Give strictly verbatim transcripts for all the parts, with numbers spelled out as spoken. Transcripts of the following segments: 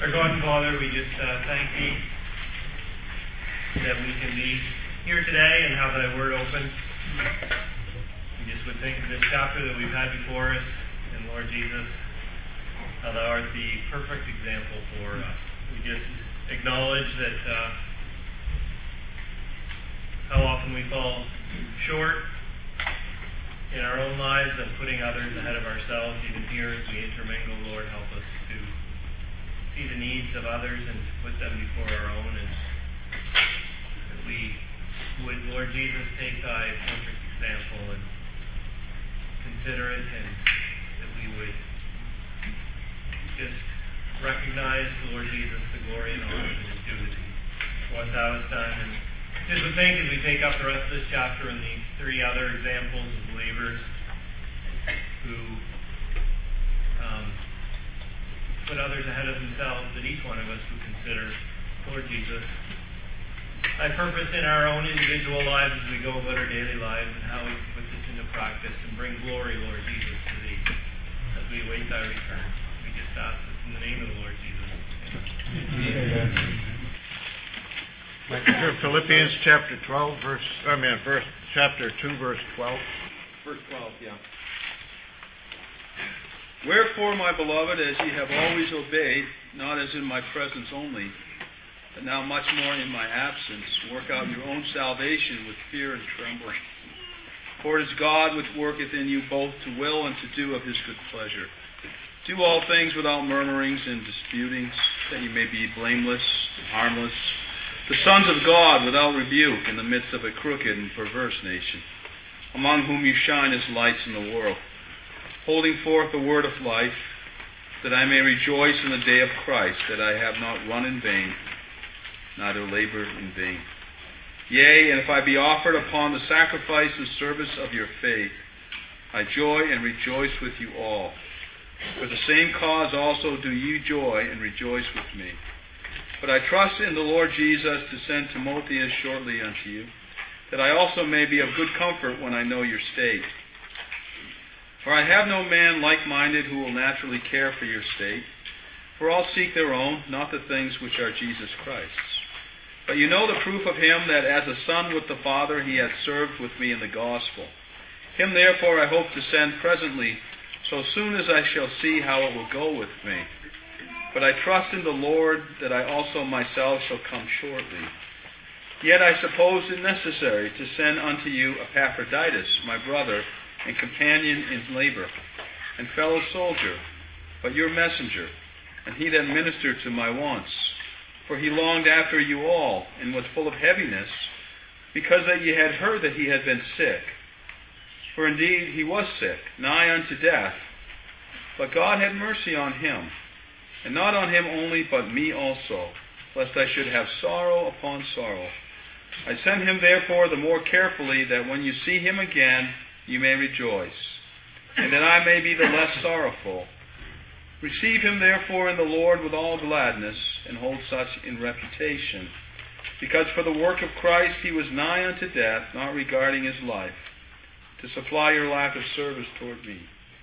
Our God and Father, we just uh, thank Thee that we can be here today and have Thy Word open. We just would think of this chapter that we've had before us, and Lord Jesus, how Thou art the perfect example for us. We just acknowledge that uh, how often we fall short in our own lives and putting others ahead of ourselves, even here as we intermingle. Lord, help us to see the needs of others and to put them before our own, and that we would, Lord Jesus, take Thy perfect example and consider it, and that we would just recognize, Lord Jesus, the glory and honor that is due to Thee for what Thou hast done. And just would think as we take up the rest of this chapter and these three other examples of believers who um, put others ahead of themselves, that each one of us would consider, Lord Jesus, Thy purpose in our own individual lives as we go about our daily lives, and how we put this into practice and bring glory, Lord Jesus, to Thee as we await Thy return. We just ask this in the name of the Lord Jesus. Amen. Amen. Philippians chapter twelve, verse I mean verse chapter two, verse twelve. Verse twelve, yeah. Wherefore, my beloved, as ye have always obeyed, not as in my presence only, but now much more in my absence, work out your own salvation with fear and trembling. For it is God which worketh in you both to will and to do of His good pleasure. Do all things without murmurings and disputings, that ye may be blameless and harmless, the sons of God without rebuke in the midst of a crooked and perverse nation, among whom you shine as lights in the world, holding forth the word of life, that I may rejoice in the day of Christ, that I have not run in vain, neither labored in vain. Yea, and if I be offered upon the sacrifice and service of your faith, I joy and rejoice with you all. For the same cause also do ye joy and rejoice with me. But I trust in the Lord Jesus to send Timotheus shortly unto you, that I also may be of good comfort when I know your state. For I have no man like-minded who will naturally care for your state, for all seek their own, not the things which are Jesus Christ's. But you know the proof of him, that as a son with the Father he hath served with me in the gospel. Him therefore I hope to send presently, so soon as I shall see how it will go with me. But I trust in the Lord that I also myself shall come shortly. Yet I suppose it necessary to send unto you Epaphroditus, my brother and companion in labor, and fellow soldier, but your messenger, and he that ministered to my wants. For he longed after you all, and was full of heaviness, because that ye had heard that he had been sick. For indeed he was sick, nigh unto death, but God had mercy on him, and not on him only, but me also, lest I should have sorrow upon sorrow. I send him therefore the more carefully, that when you see him again, you may rejoice, and that I may be the less sorrowful. Receive him therefore in the Lord with all gladness, and hold such in reputation, because for the work of Christ he was nigh unto death, not regarding his life, to supply your lack of service toward me.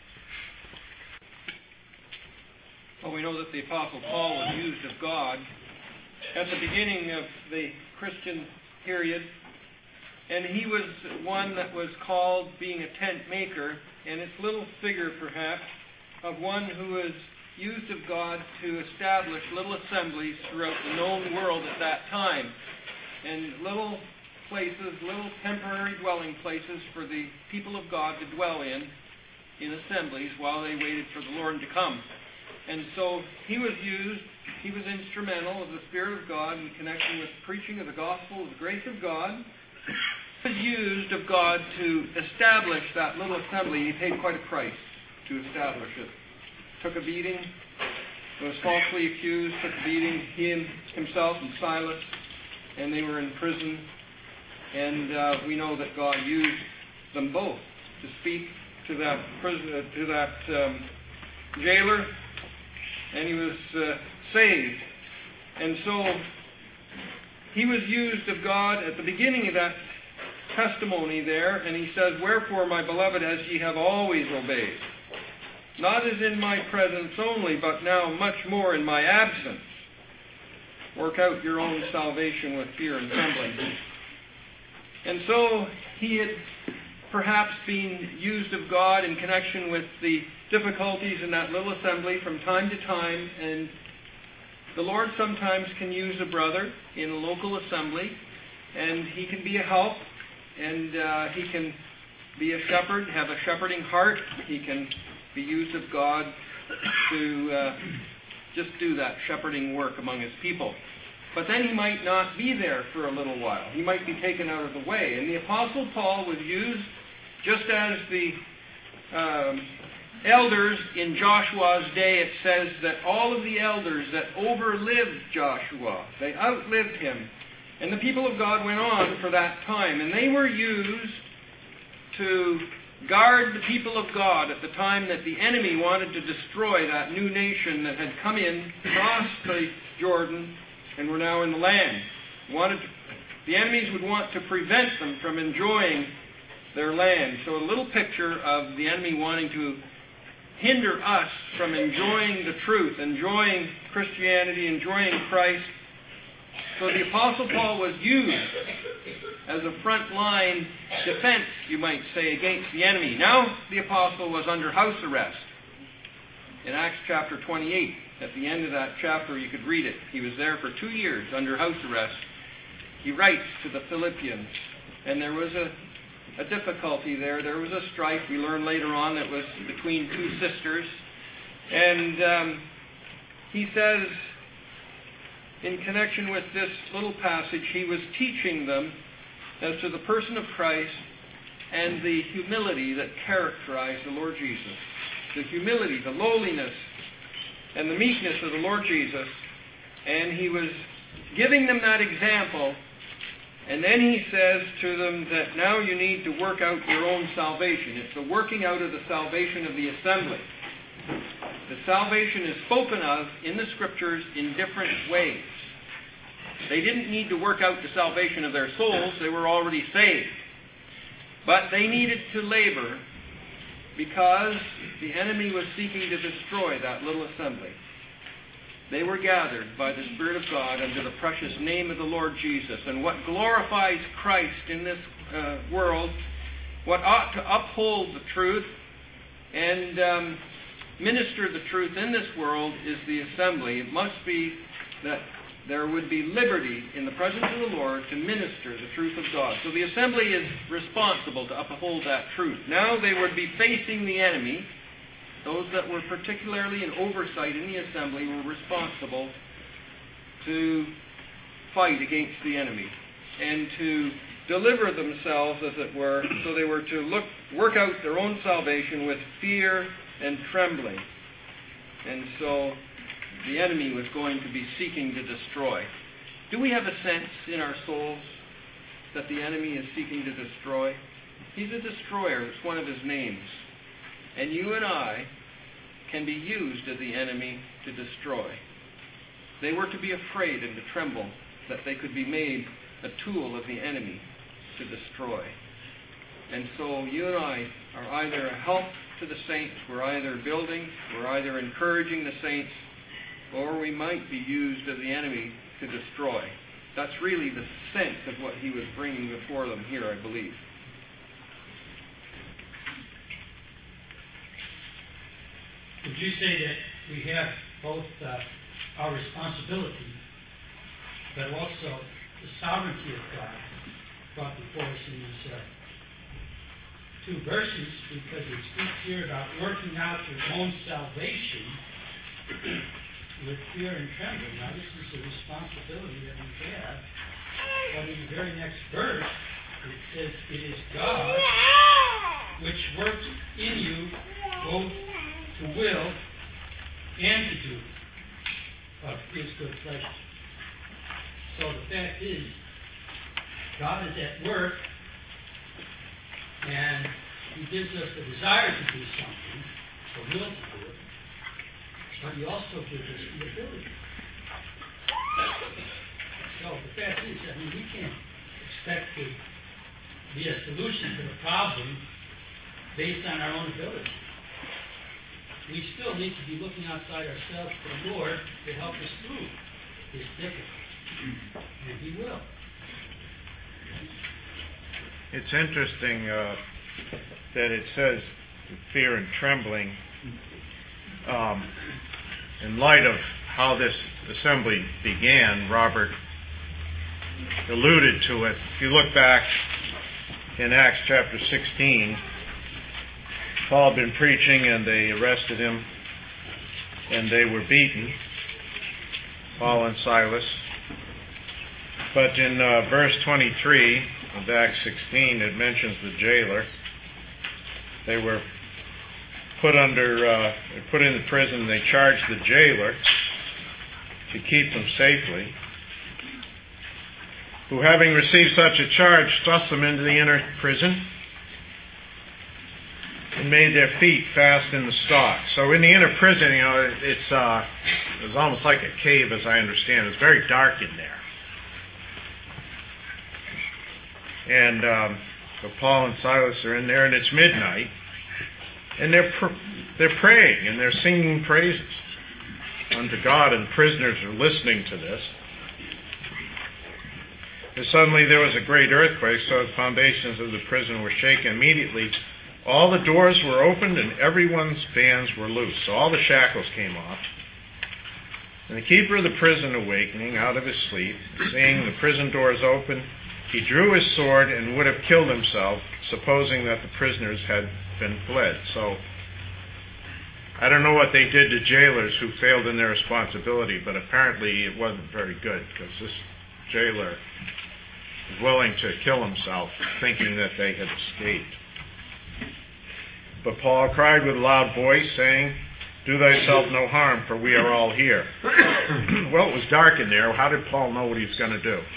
Well, we know that the Apostle Paul was used of God at the beginning of the Christian period, and he was one that was called being a tent maker, and it's little figure perhaps of one who was used of God to establish little assemblies throughout the known world at that time, and little places, little temporary dwelling places for the people of God to dwell in, in assemblies while they waited for the Lord to come. And so he was used, he was instrumental of the Spirit of God in connection with preaching of the gospel of the grace of God. He was used of God to establish that little assembly. He paid quite a price to establish it. Took a beating, was falsely accused, took a beating, he and himself and Silas, and they were in prison. And uh, we know that God used them both to speak to that prisoner, to that um, jailer, and he was uh, saved. And so he was used of God at the beginning of that testimony there, and he says, "Wherefore, my beloved, as ye have always obeyed." not as in my presence only, but now much more in my absence. Work out your own salvation with fear and trembling. And so he had perhaps been used of God in connection with the difficulties in that little assembly from time to time, and the Lord sometimes can use a brother in a local assembly, and he can be a help, and uh, he can be a shepherd, have a shepherding heart. He can be used of God to uh, just do that shepherding work among his people. But then he might not be there for a little while. He might be taken out of the way. And the Apostle Paul was used just as the um, elders in Joshua's day. It says that all of the elders that overlived Joshua, they outlived him. And the people of God went on for that time. And they were used to guard the people of God at the time that the enemy wanted to destroy that new nation that had come in, crossed the Jordan, and were now in the land. Wanted to, the enemies would want to prevent them from enjoying their land. So a little picture of the enemy wanting to hinder us from enjoying the truth, enjoying Christianity, enjoying Christ. So the Apostle Paul was used as a front-line defense, you might say, against the enemy. Now the Apostle was under house arrest. In Acts chapter twenty-eight, at the end of that chapter, you could read it. He was there for two years under house arrest. He writes to the Philippians, and there was a, a difficulty there. There was a strife. We learn later on that was between two sisters. And um, he says, in connection with this little passage, he was teaching them as to the person of Christ and the humility that characterized the Lord Jesus. The humility, the lowliness, and the meekness of the Lord Jesus. And he was giving them that example. And then he says to them that now you need to work out your own salvation. It's the working out of the salvation of the assembly. The salvation is spoken of in the Scriptures in different ways. They didn't need to work out the salvation of their souls. They were already saved. But they needed to labor because the enemy was seeking to destroy that little assembly. They were gathered by the Spirit of God under the precious name of the Lord Jesus. And what glorifies Christ in this uh, world, what ought to uphold the truth and um, minister the truth in this world is the assembly. It must be that there would be liberty in the presence of the Lord to minister the truth of God. So the assembly is responsible to uphold that truth. Now they would be facing the enemy. Those that were particularly in oversight in the assembly were responsible to fight against the enemy and to deliver themselves, as it were. So they were to look, work out their own salvation with fear and trembling. And so the enemy was going to be seeking to destroy. Do we have a sense in our souls that the enemy is seeking to destroy? He's a destroyer. It's one of his names. And you and I can be used of the enemy to destroy. They were to be afraid and to tremble that they could be made a tool of the enemy to destroy. And so you and I are either a help to the saints, we're either building, we're either encouraging the saints, or we might be used of the enemy to destroy. That's really the sense of what he was bringing before them here, I believe. Would you say that we have both uh, our responsibility, but also the sovereignty of God brought before us in these uh, two verses, because it speaks here about working out your own salvation with fear and trembling. Now, this is a responsibility that we have. But in the very next verse, it says, "It is God which works in you both to will and to do of his good pleasure." So the fact is, God is at work, and he gives us the desire to do something, the will to do it, but he also gives us the ability. So the fact is, I mean, we can't expect to be a solution to the problem based on our own ability. we still need to be looking outside ourselves for the Lord to help us through this difficulty. And He will. It's interesting uh, that it says fear and trembling. Um, in light of how this assembly began, Robert alluded to it. If you look back in Acts chapter sixteen, Paul had been preaching and they arrested him and they were beaten, Paul and Silas. But in uh, verse twenty-three of Acts sixteen, it mentions the jailer. They were put under, uh, put in the prison. They charged the jailer to keep them safely, who, having received such a charge, thrust them into the inner prison and made their feet fast in the stocks. So in the inner prison, you know, it's uh, it was almost like a cave, as I understand. It's very dark in there. And um, so Paul and Silas are in there, and it's midnight, and they're pr- they're praying and they're singing praises unto God, and prisoners are listening to this. And suddenly there was a great earthquake, so the foundations of the prison were shaken. Immediately, all the doors were opened and everyone's bands were loose. So all the shackles came off. And the keeper of the prison, awakening out of his sleep, seeing the prison doors open, he drew his sword and would have killed himself, supposing that the prisoners had been fled. So I don't know what they did to jailers who failed in their responsibility, but apparently it wasn't very good, because this jailer was willing to kill himself, thinking that they had escaped. But Paul cried with a loud voice, saying, "Do thyself no harm, for we are all here." Well, it was dark in there. How did Paul know what he was going to do?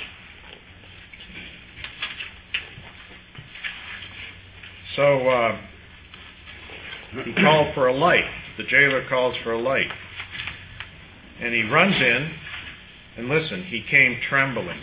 So uh, he called for a light. The jailer calls for a light. And he runs in, and listen, he came trembling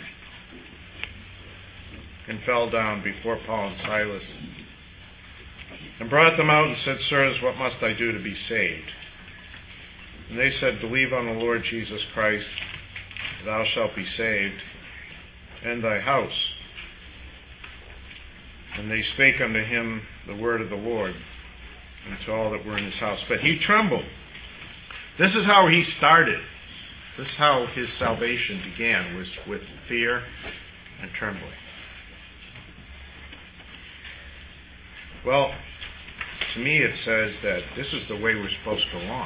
and fell down before Paul and Silas and brought them out and said, "Sirs, what must I do to be saved?" And they said, "Believe on the Lord Jesus Christ, thou shalt be saved, and thy house." And they spake unto him the word of the Lord, and to all that were in his house. But he trembled. This is how he started. This is how his salvation began, was with fear and trembling. Well, to me it says that this is the way we're supposed to go on.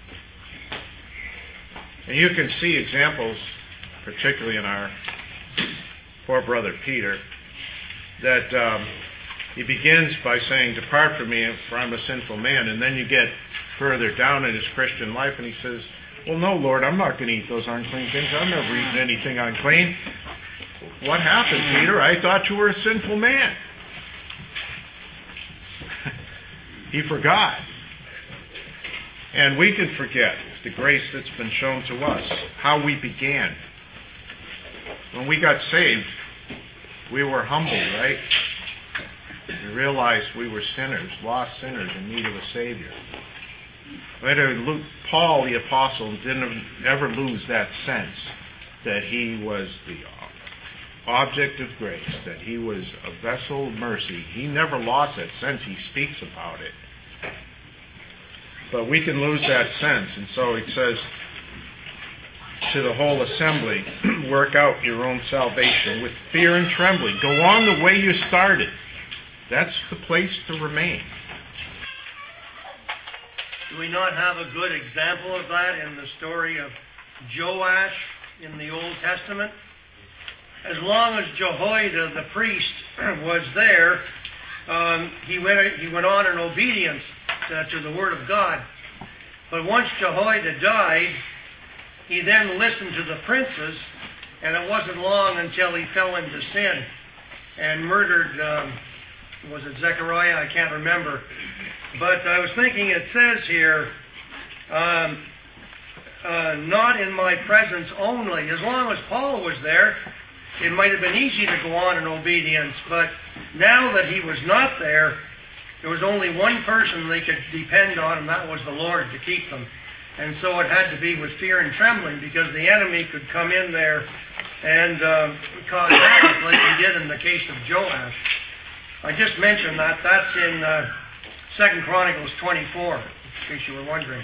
And you can see examples, particularly in our poor brother Peter, that um, he begins by saying, "Depart from me, for I'm a sinful man." And then you get further down in his Christian life and he says, "Well, no, Lord, I'm not going to eat those unclean things. I've never eaten anything unclean." What happened, Peter? I thought you were a sinful man. He forgot. And we can forget the grace that's been shown to us, how we began. When we got saved, we were humbled, right? We realized we were sinners, lost sinners in need of a Savior. Paul, the apostle, didn't ever lose that sense that he was the object of grace, that he was a vessel of mercy. He never lost that sense. He speaks about it. But we can lose that sense. And so it says to the whole assembly, work out your own salvation with fear and trembling. Go on the way you started. That's the place to remain. Do we not have a good example of that in the story of Joash in the Old Testament? As long as Jehoiada the priest was there, um, he went he went on in obedience to, to the word of God. But once Jehoiada died, he then listened to the princes, and it wasn't long until he fell into sin and murdered, um, was it Zechariah? I can't remember. But I was thinking, it says here, um, uh, not in my presence only. As long as Paul was there, it might have been easy to go on in obedience. But now that he was not there, there was only one person they could depend on, and that was the Lord to keep them. And so it had to be with fear and trembling, because the enemy could come in there and uh, cause havoc like he did in the case of Joash. I just mentioned that. That's in uh, Second Chronicles twenty-four, in case you were wondering.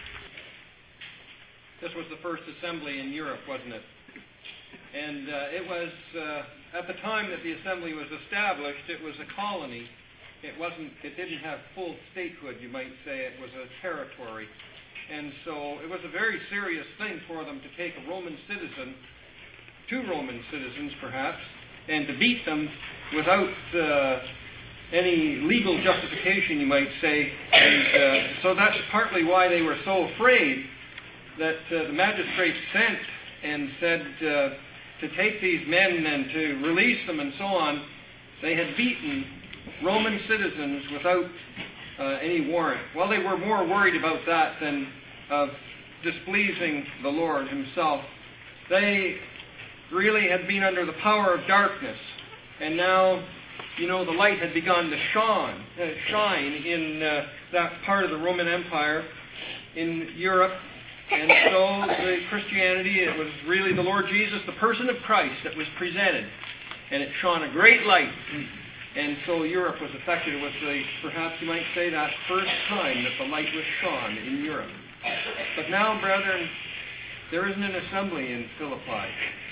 This was the first assembly in Europe, wasn't it? And uh, it was, uh, at the time that the assembly was established, it was a colony. It wasn't, it didn't have full statehood, you might say. It was a territory. And so it was a very serious thing for them to take a Roman citizen, two Roman citizens perhaps, and to beat them without uh, any legal justification, you might say. And uh, so that's partly why they were so afraid that uh, the magistrates sent and said uh, to take these men and to release them and so on. They had beaten Roman citizens without uh, any warrant. Well, they were more worried about that than of displeasing the Lord himself. They really had been under the power of darkness, and now, you know, the light had begun to shine, uh, shine in uh, that part of the Roman Empire in Europe. And so the Christianity, it was really the Lord Jesus, the person of Christ, that was presented, and it shone a great light. And so Europe was affected. It was the, perhaps you might say, that first time that the light was shone in Europe. But now, brethren, there isn't an assembly in Philippi.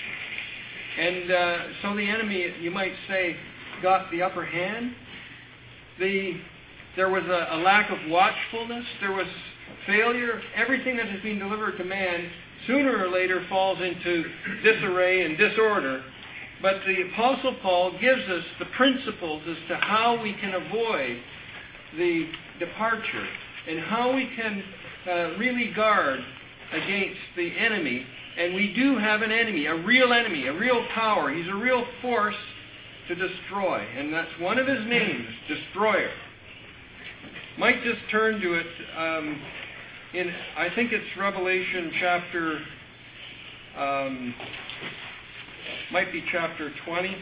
And uh, so the enemy, you might say, got the upper hand. The, there was a, a lack of watchfulness. There was failure. Everything that has been delivered to man sooner or later falls into disarray and disorder. But the Apostle Paul gives us the principles as to how we can avoid the departure and how we can uh, really guard against the enemy. And we do have an enemy, a real enemy, a real power. He's a real force to destroy. And that's one of his names, Destroyer. Might just turn to it um, in, I think it's Revelation chapter... Um, might be chapter twenty.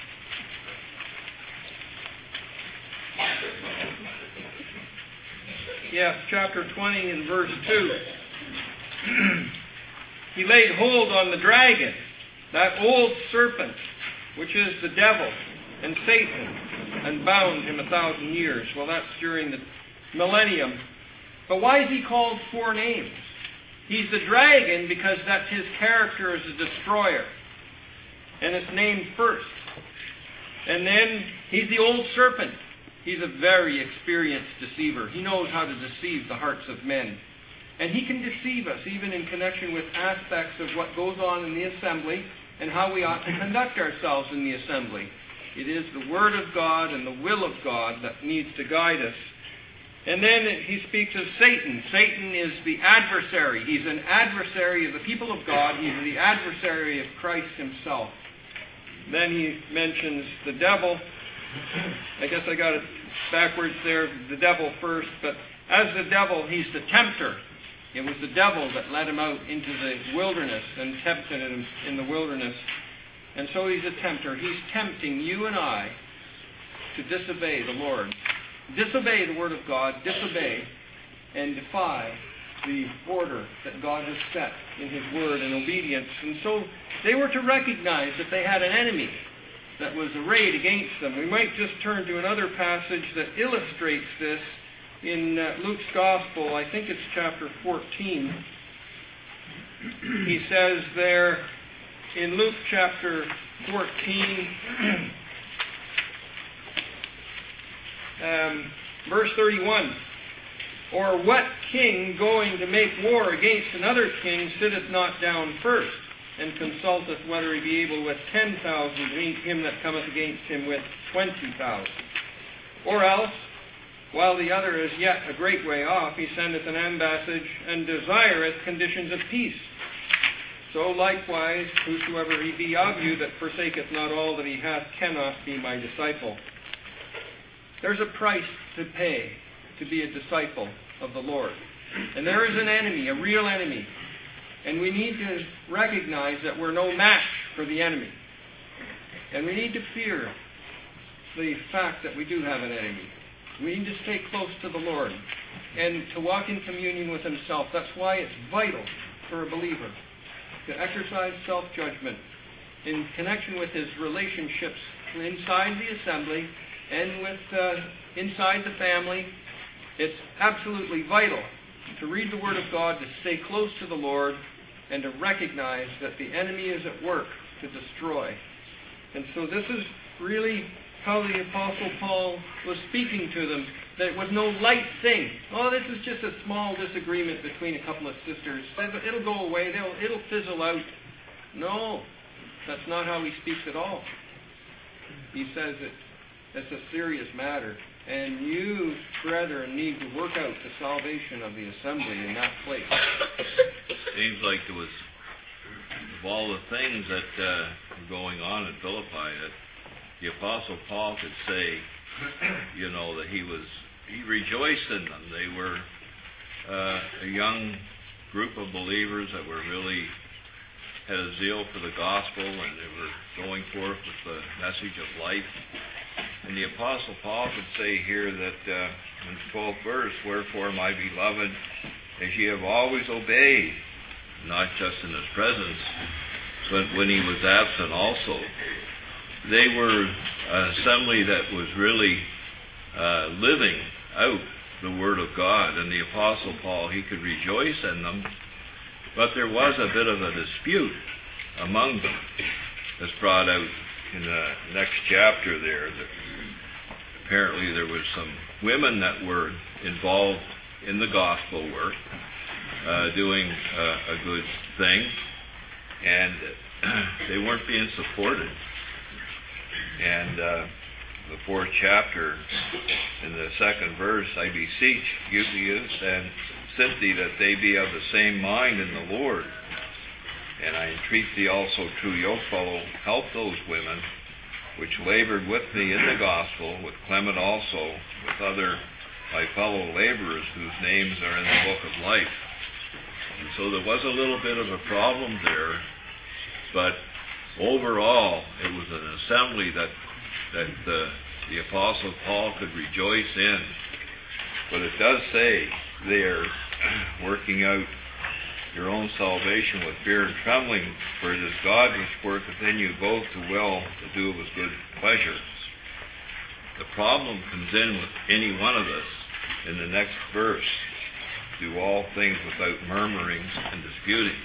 Yes, chapter twenty and verse two. He laid hold on the dragon, that old serpent, which is the devil and Satan, and bound him a thousand years. Well, that's during the millennium. But why is he called four names? He's the dragon because that's his character as a destroyer. And it's named first. And then he's the old serpent. He's a very experienced deceiver. He knows how to deceive the hearts of men. And he can deceive us even in connection with aspects of what goes on in the assembly and how we ought to conduct ourselves in the assembly. It is the Word of God and the will of God that needs to guide us. And then he speaks of Satan. Satan is the adversary. He's an adversary of the people of God. He's the adversary of Christ himself. Then he mentions the devil. I guess I got it backwards there, the devil first. But as the devil, he's the tempter. It was the devil that led him out into the wilderness and tempted him in the wilderness. And so he's a tempter. He's tempting you and I to disobey the Lord. Disobey the Word of God, disobey and defy the order that God has set in His Word and obedience. And so they were to recognize that they had an enemy that was arrayed against them. We might just turn to another passage that illustrates this in uh, Luke's Gospel. I think it's chapter fourteen. He says there in Luke chapter fourteen, um, verse thirty-one, or what king going to make war against another king sitteth not down first, and consulteth whether he be able with ten thousand to meet him that cometh against him with twenty thousand? Or else, while the other is yet a great way off, he sendeth an ambassage, and desireth conditions of peace. So likewise, whosoever he be of you that forsaketh not all that he hath cannot be my disciple. There's a price to pay to be a disciple of the Lord. And there is an enemy, a real enemy. And we need to recognize that we're no match for the enemy. And we need to fear the fact that we do have an enemy. We need to stay close to the Lord and to walk in communion with Himself. That's why it's vital for a believer to exercise self-judgment in connection with his relationships inside the assembly and with uh, inside the family. It's absolutely vital to read the Word of God, to stay close to the Lord, and to recognize that the enemy is at work to destroy. And so this is really how the Apostle Paul was speaking to them, that it was no light thing. Oh, this is just a small disagreement between a couple of sisters. It'll go away. They'll, it'll fizzle out. No, that's not how he speaks at all. He says that it's a serious matter, and you, brethren, need to work out the salvation of the assembly in that place. Seems like there was, of all the things that uh, were going on in Philippi, that the Apostle Paul could say, you know, that he was, he rejoiced in them. They were uh, a young group of believers that were really, had a zeal for the gospel, and they were going forth with the message of life. And the Apostle Paul could say here that uh, in the twelfth verse, wherefore, my beloved, as ye have always obeyed, not just in his presence, but when he was absent also. They were an assembly that was really uh, living out the Word of God. And the Apostle Paul, he could rejoice in them, but there was a bit of a dispute among them that's brought out in the next chapter there. That apparently there was some women that were involved in the gospel work, uh, doing uh, a good thing, and they weren't being supported. And uh, the fourth chapter, in the second verse, I beseech Eutychus and Syntyche that they be of the same mind in the Lord. And I entreat thee also, true yokefellow, help those women which labored with me in the gospel, with Clement also, with other my fellow laborers whose names are in the book of life. And so there was a little bit of a problem there, but overall, it was an assembly that that the, the Apostle Paul could rejoice in. But it does say there, working out your own salvation with fear and trembling, for it is God which worketh in you both to will to do of his good pleasure. The problem comes in with any one of us in the next verse. Do all things without murmurings and disputings.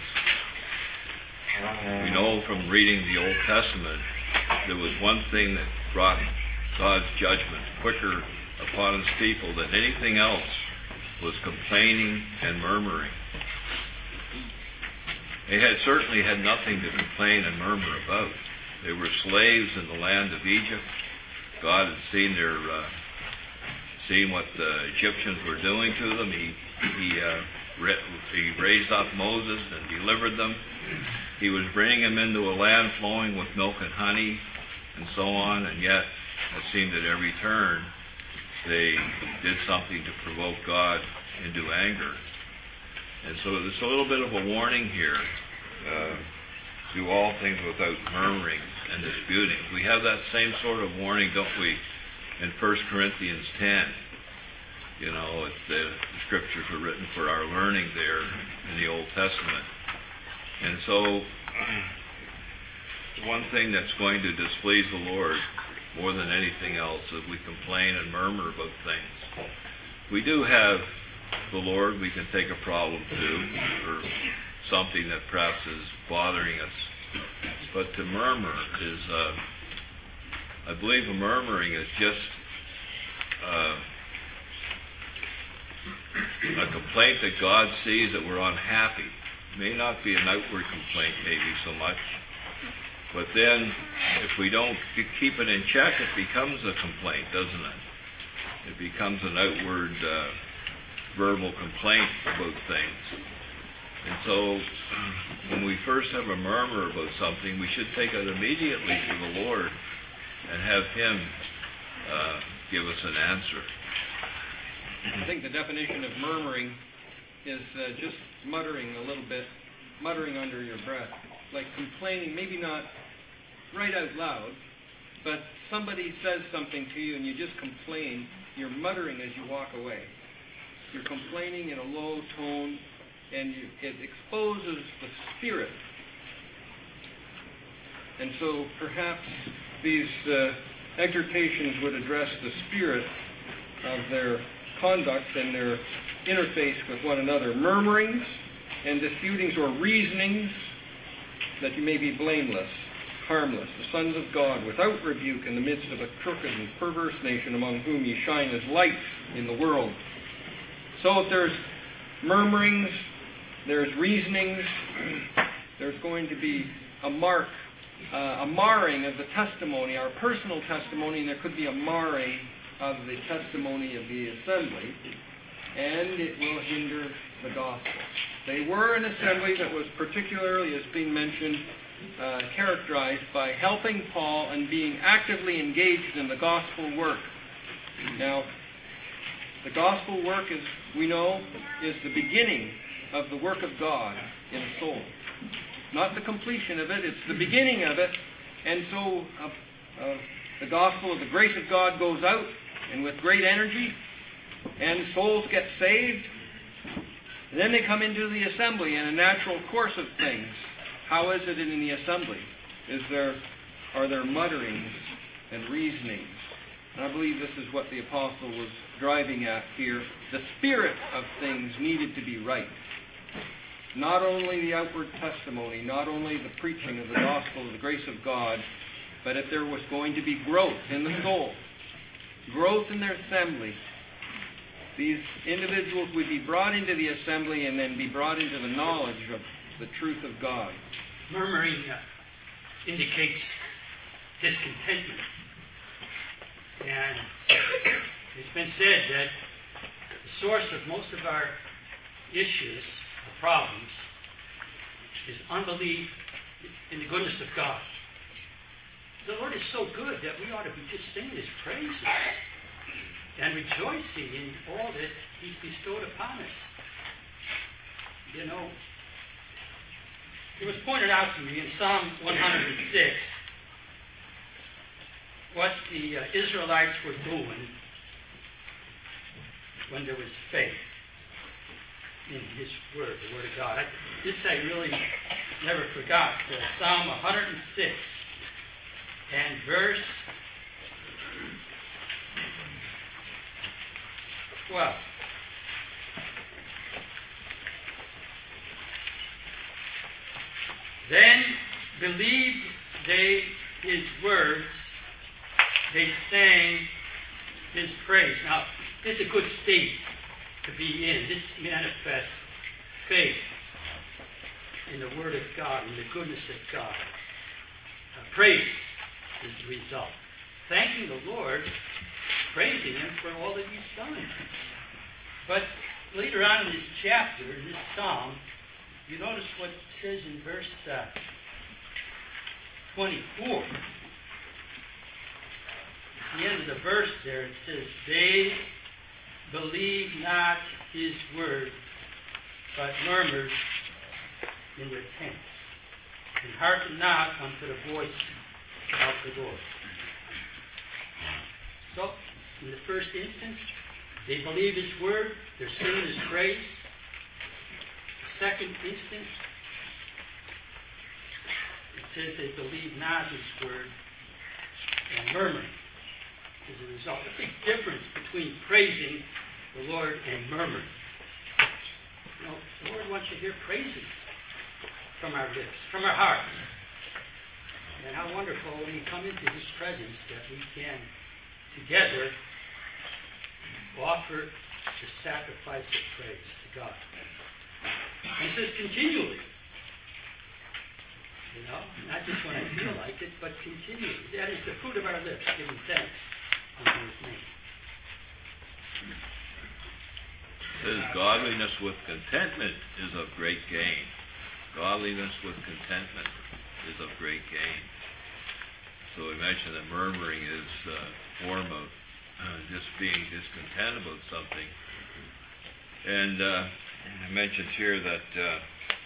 We know from reading the Old Testament, there was one thing that brought God's judgment quicker upon his people than anything else, was complaining and murmuring. They had certainly had nothing to complain and murmur about. They were slaves in the land of Egypt. God had seen their, uh, seen what the Egyptians were doing to them. He, he, uh, he raised up Moses and delivered them. He was bringing them into a land flowing with milk and honey and so on, and yet it seemed at every turn they did something to provoke God into anger. And so there's a little bit of a warning here. Uh, do all things without murmuring and disputing. We have that same sort of warning, don't we, in First Corinthians ten. You know, it's the, the scriptures were written for our learning there in the Old Testament. And so, one thing that's going to displease the Lord more than anything else is we complain and murmur about things. We do have the Lord we can take a problem to, or something that perhaps is bothering us. But to murmur is, uh, I believe a murmuring is just uh, a complaint that God sees that we're unhappy. It may not be an outward complaint maybe so much, but then if we don't keep it in check, it becomes a complaint, doesn't it? It becomes an outward uh, verbal complaint about things. And so when we first have a murmur about something, we should take it immediately to the Lord and have him uh, give us an answer. I think the definition of murmuring is uh, just muttering a little bit, muttering under your breath, like complaining, maybe not right out loud, but somebody says something to you and you just complain you're muttering as you walk away. You're complaining in a low tone, and you, it exposes the spirit. And so perhaps these uh, exhortations would address the spirit of their conduct and their interface with one another. Murmurings and disputings or reasonings, that you may be blameless, harmless, the sons of God, without rebuke in the midst of a crooked and perverse nation, among whom ye shine as lights in the world. So if there's murmurings, there's reasonings, there's going to be a mark, uh, a marring of the testimony, our personal testimony, and there could be a marring of the testimony of the assembly, and it will hinder the gospel. They were an assembly that was particularly, as being mentioned, uh, characterized by helping Paul and being actively engaged in the gospel work. Now, the gospel work, as we know, is the beginning of the work of God in a soul. Not the completion of it, it's the beginning of it. And so uh, uh, the gospel of the grace of God goes out, and with great energy, and souls get saved. And then they come into the assembly in a natural course of things. How is it in the assembly? Is there, are there mutterings and reasonings? And I believe this is what the apostle was driving at here. The spirit of things needed to be right. Not only the outward testimony, not only the preaching of the gospel of the grace of God, but if there was going to be growth in the soul, growth in their assembly, these individuals would be brought into the assembly and then be brought into the knowledge of the truth of God. Murmuring uh, indicates discontentment. And it's been said that the source of most of our issues, or problems, is unbelief in the goodness of God. The Lord is so good that we ought to be just singing His praises and rejoicing in all that He's bestowed upon us. You know, it was pointed out to me in Psalm one hundred six what the uh, Israelites were doing when there was faith in His Word, the Word of God. I, this I really never forgot. Uh, Psalm one hundred six and verse twelve. Then believed they His words, they sang His praise. Now, this is a good state to be in. This manifests faith in the Word of God, in the goodness of God. Uh, praise is the result. Thanking the Lord, praising Him for all that He's done. But later on in this chapter, in this psalm, you notice what it says in verse uh, twenty-four. At the end of the verse there, it says, they believe not His word, but murmured in their tents, and hearken not unto the voice of the Lord. So, in the first instance, they believe His word, they're singing His praise. Second instance, it says they believe not His word and murmuring is a result. A big difference between praising the Lord and murmuring. You know, the Lord wants to hear praises from our lips, from our hearts. And how wonderful when we come into His presence that we can together offer the sacrifice of praise to God. And it says continually. You know, not just when I feel like it, but continually. That is the fruit of our lips, giving thanks unto His name. It says godliness with contentment is of great gain. Godliness with contentment is of great gain. So we mentioned that murmuring is a form of uh, just being discontent about something. And uh, I mentioned here that uh,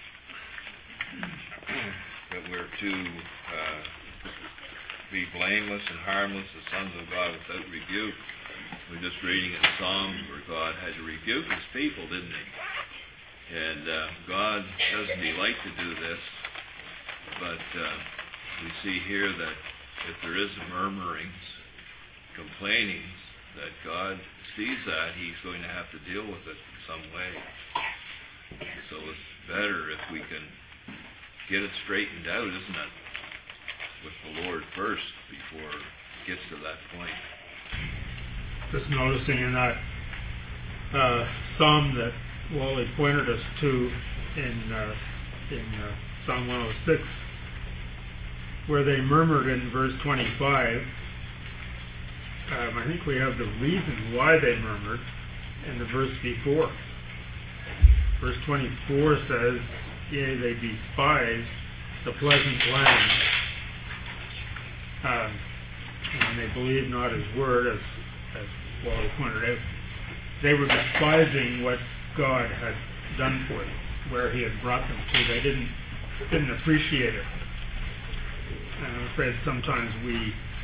that we're to uh, be blameless and harmless, the sons of God without rebuke. we're just reading in Psalms where God had to rebuke his people, didn't he? And uh, God doesn't delight to do this, but uh, we see here that if there is murmurings, complainings, that God sees that, he's going to have to deal with it in some way. So it's better if we can get it straightened out, isn't it? With the Lord first before it gets to that point. Just noticing in that uh, psalm that Wally pointed us to in uh, in uh, Psalm one oh six, where they murmured in verse twenty-five. Um, I think we have the reason why they murmured in the verse before. Verse twenty-four says, "Yea, they despise the pleasant land, um, and they believe not his word," as as Wally pointed out. They were despising what God had done for them, where he had brought them to. They didn't didn't appreciate it. And I'm afraid sometimes we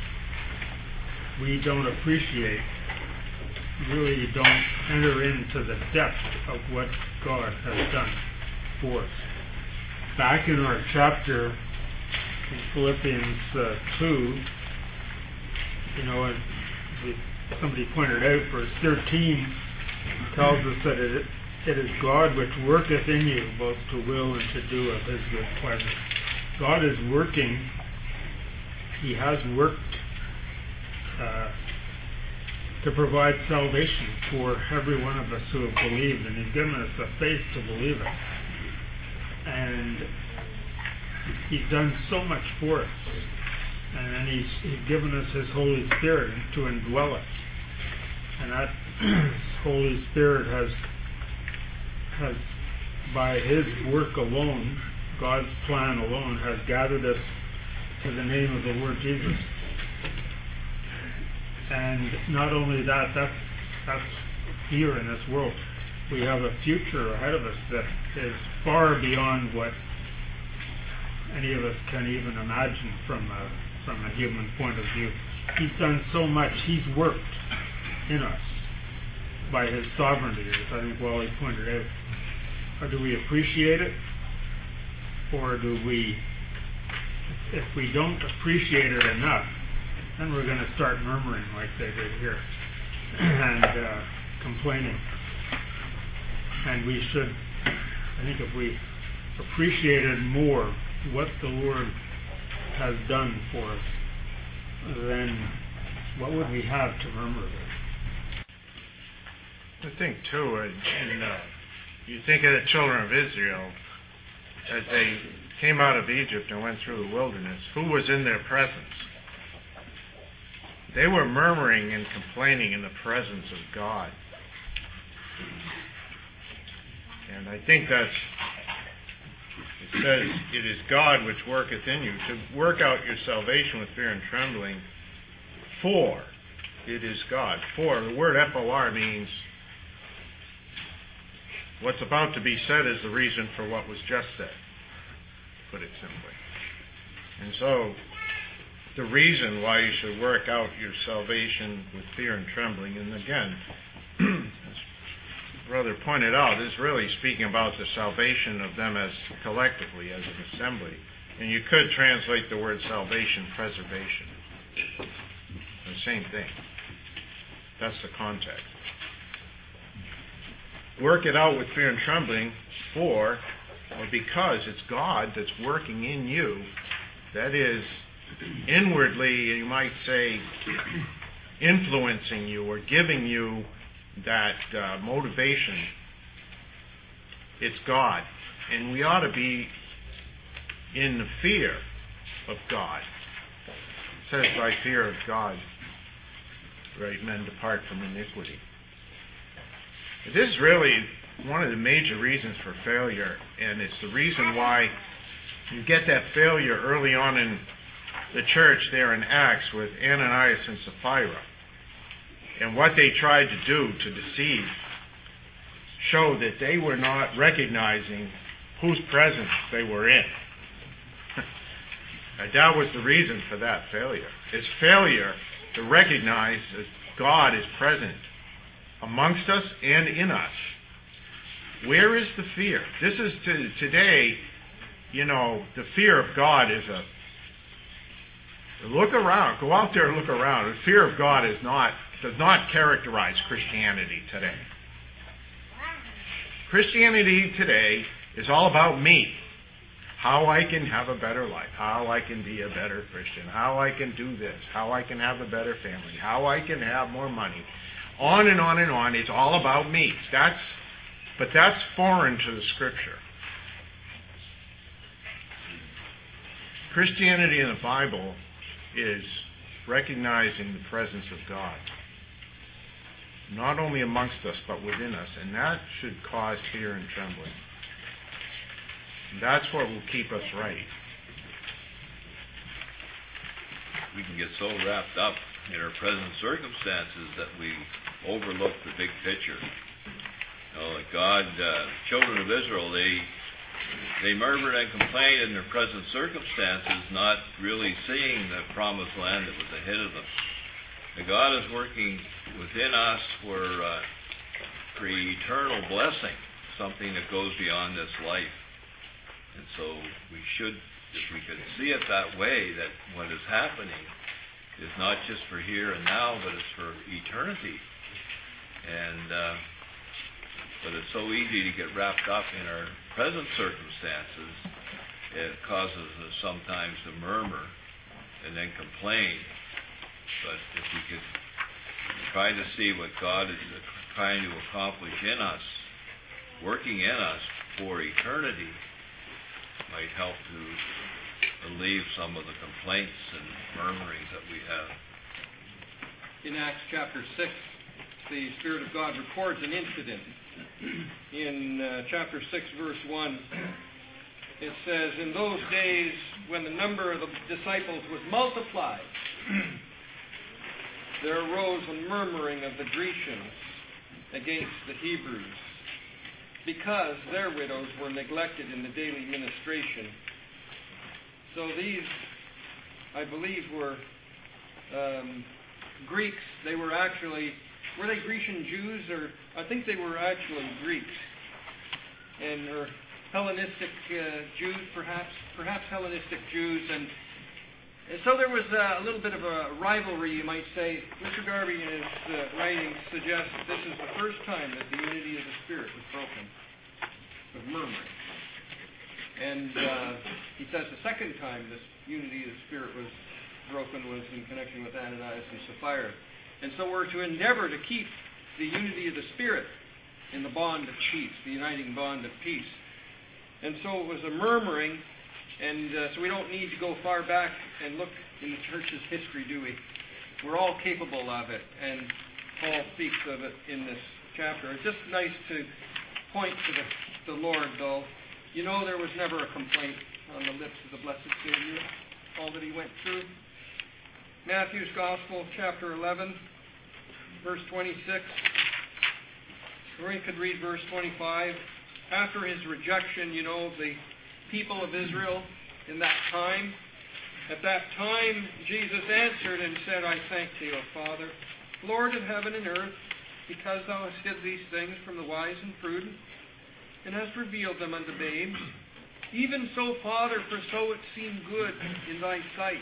we don't appreciate, really don't enter into the depth of what God has done for us. Back in our chapter in Philippians uh, two, you know, and the, somebody pointed out, verse thirteen tells us that it, it is God which worketh in you both to will and to do of his good pleasure. God is working. He has worked uh, to provide salvation for every one of us who have believed, and he's given us the faith to believe it. And he's done so much for us. And then he's, he's given us his Holy Spirit to indwell us. And that Holy Spirit has, has, by his work alone, God's plan alone, has gathered us to the name of the Lord Jesus. And not only that, that's, that's here in this world. We have a future ahead of us that is far beyond what any of us can even imagine from a, from a human point of view. He's done so much. He's worked in us by his sovereignty, as I think Wally pointed out. Or do we appreciate it? Or do we, if we don't appreciate it enough, then we're going to start murmuring like they did here and uh, complaining. And we should, I think if we appreciated more what the Lord has done for us, then what would we have to murmur about? I think too, and uh, you think of the children of Israel, as they came out of Egypt and went through the wilderness, who was in their presence? They were murmuring and complaining in the presence of God. And I think that's, it says, it is God which worketh in you, to work out your salvation with fear and trembling, for it is God. For, the word F O R means what's about to be said is the reason for what was just said, put it simply. And so, the reason why you should work out your salvation with fear and trembling, and again, as Brother pointed out, is really speaking about the salvation of them as collectively, as an assembly. And you could translate the word salvation, preservation. The same thing. That's the context. Work it out with fear and trembling, for, or because it's God that's working in you, that is, inwardly, you might say, influencing you or giving you that uh, motivation. It's God. And we ought to be in the fear of God. It says, by fear of God, right, men depart from iniquity. This is really one of the major reasons for failure, and it's the reason why you get that failure early on in the church there in Acts with Ananias and Sapphira. And what they tried to do to deceive showed that they were not recognizing whose presence they were in. And that was the reason for that failure. It's failure to recognize God is present amongst us and in us. Where is the fear? This is to, today, you know, the fear of God is a, look around, go out there and look around. The fear of God is not, does not characterize Christianity today. Christianity today is all about me. How I can have a better life, how I can be a better Christian, how I can do this, how I can have a better family, how I can have more money. On and on and on. It's all about me. That's, but that's foreign to the Scripture. Christianity in the Bible is recognizing the presence of God, not only amongst us, but within us. And that should cause fear and trembling. And that's what will keep us right. We can get so wrapped up in our present circumstances that we overlook the big picture. You know, like God, uh, children of Israel, they they murmured and complained in their present circumstances, not really seeing the promised land that was ahead of them. And God is working within us for uh, for eternal blessing, something that goes beyond this life. And so we should, if we could see it that way, that what is happening is not just for here and now, but it's for eternity. And uh, but it's so easy to get wrapped up in our present circumstances. It causes us sometimes to murmur and then complain. But if we could try to see what God is trying to accomplish in us, working in us for eternity, might help to relieve some of the complaints and murmurings that we have. In Acts chapter six, the Spirit of God records an incident. In uh, chapter six, verse one, it says, "In those days, when the number of the disciples was multiplied, there arose a murmuring of the Grecians against the Hebrews, because their widows were neglected in the daily ministration." So these, I believe, were um, Greeks. They were actually, were they Grecian Jews? Or I think they were actually Greeks. And or Hellenistic uh, Jews, perhaps, perhaps Hellenistic Jews. And, and so there was uh, a little bit of a rivalry, you might say. Mister Garvey, in his uh, writings, suggests that this is the first time that the unity of the Spirit was broken with murmuring. And uh, he says the second time this unity of the Spirit was broken was in connection with Ananias and Sapphira. And so we're to endeavor to keep the unity of the Spirit in the bond of peace, the uniting bond of peace. And so it was a murmuring, and uh, so we don't need to go far back and look in the church's history, do we? We're all capable of it, and Paul speaks of it in this chapter. It's just nice to point to the, the Lord, though. You know, there was never a complaint on the lips of the blessed Savior, all that he went through. Matthew's Gospel, chapter eleven, verse twenty-six. Or we could read verse twenty-five. After his rejection, you know, of the people of Israel in that time, at that time Jesus answered and said, "I thank thee, O Father, Lord of heaven and earth, because thou hast hid these things from the wise and prudent, and hast revealed them unto babes. Even so, Father, for so it seemed good in thy sight."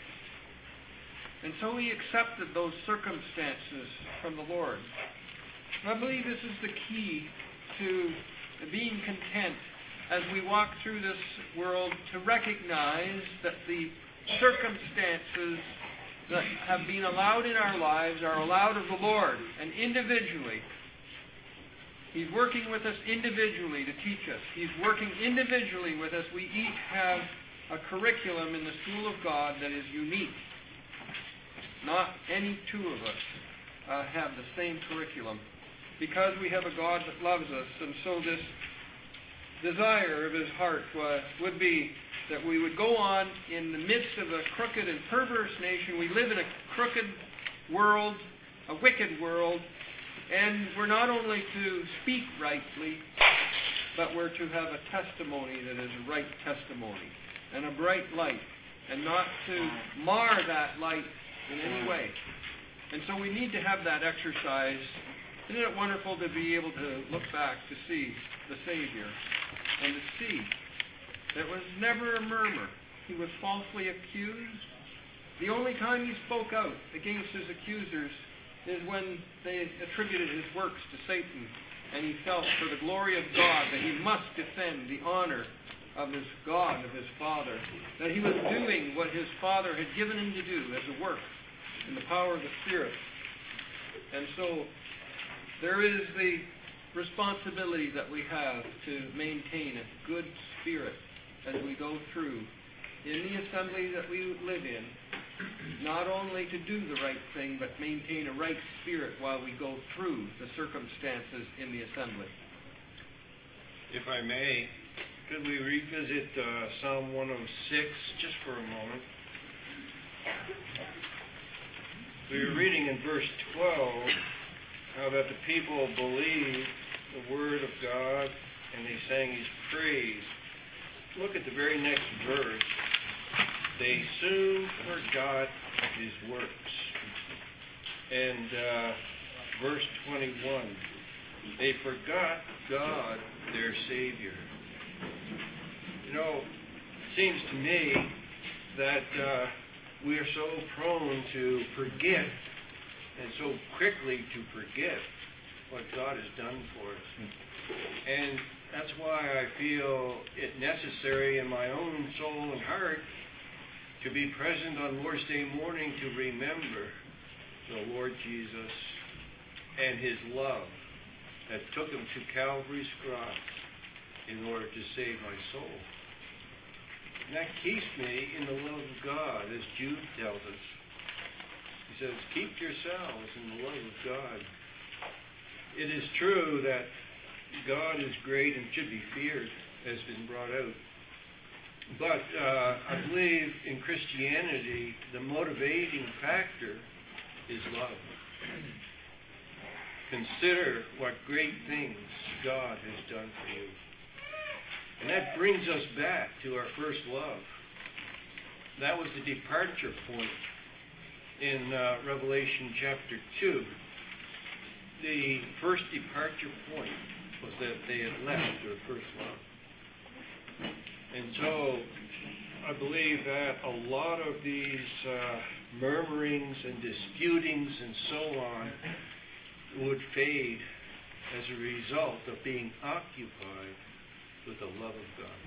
And so he accepted those circumstances from the Lord. And I believe this is the key to being content as we walk through this world, to recognize that the circumstances that have been allowed in our lives are allowed of the Lord, and individually. He's working with us individually to teach us. He's working individually with us. We each have a curriculum in the school of God that is unique. Not any two of us uh, have the same curriculum, because we have a God that loves us. And so this desire of his heart uh, would be that we would go on in the midst of a crooked and perverse nation. We live in a crooked world, a wicked world, and we're not only to speak rightly, but we're to have a testimony that is a right testimony and a bright light, and not to mar that light in any way. And so we need to have that exercise. Isn't it wonderful to be able to look back to see the Savior and to see there was never a murmur. He was falsely accused. The only time he spoke out against his accusers is when they attributed his works to Satan, and he felt for the glory of God that he must defend the honor of his God, of his Father, that he was doing what his Father had given him to do as a work in the power of the Spirit. And so there is the responsibility that we have to maintain a good spirit as we go through in the assembly that we live in, not only to do the right thing, but maintain a right spirit while we go through the circumstances in the assembly. If I may, could we revisit uh, Psalm one oh six just for a moment? We were reading in verse twelve how that the people believed the word of God and they sang his praise. Look at the very next verse. They soon forgot his works. And uh, verse twenty-one, they forgot God, their Savior. You know, it seems to me that uh, we are so prone to forget and so quickly to forget what God has done for us. And that's why I feel it necessary in my own soul and heart to be present on Lord's Day morning to remember the Lord Jesus and his love that took him to Calvary's cross in order to save my soul. And that keeps me in the love of God, as Jude tells us. He says, keep yourselves in the love of God. It is true that God is great and should be feared, as has been brought out. But uh, I believe in Christianity, the motivating factor is love. Consider what great things God has done for you. And that brings us back to our first love. That was the departure point in uh, Revelation chapter two. The first departure point was that they had left their first love. And so I believe that a lot of these uh, murmurings and disputings and so on would fade as a result of being occupied with the love of God.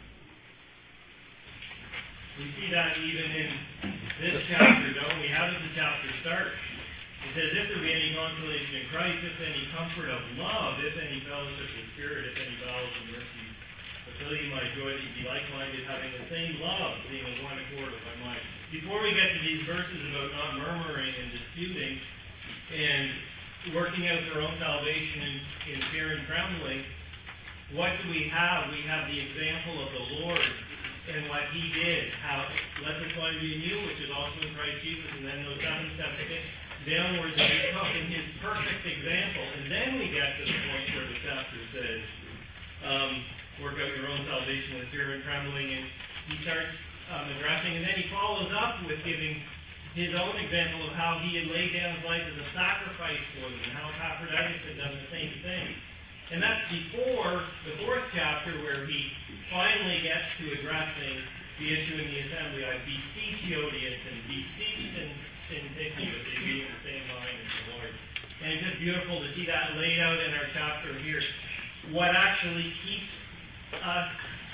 We see that even in this chapter, don't we? How does the chapter start? It says, if there be any consolation in Christ, if any comfort of love, if any fellowship of the Spirit, if any bowels of mercy, fulfill ye my joy that ye be like-minded, having the same love, being of one accord with my mind. Before we get to these verses about not murmuring and disputing and working out their own salvation in, in fear and trembling, what do we have? We have the example of the Lord and what he did. How let this mind be in you, which is also in Christ Jesus, and then those seven steps downwards, and we took in his perfect example. And then we get to the point where the chapter says, um, work out your own salvation with fear and trembling, and he starts um, addressing, and then he follows up with giving his own example of how he had laid down his life as a sacrifice for them, and how Epaphroditus had done the same thing. And that's before the fourth chapter, where he finally gets to addressing the issue in the assembly. I beseech Odius and beseech Syntychius, they be in the same mind as the Lord. And it's just beautiful to see that laid out in our chapter here. What actually keeps us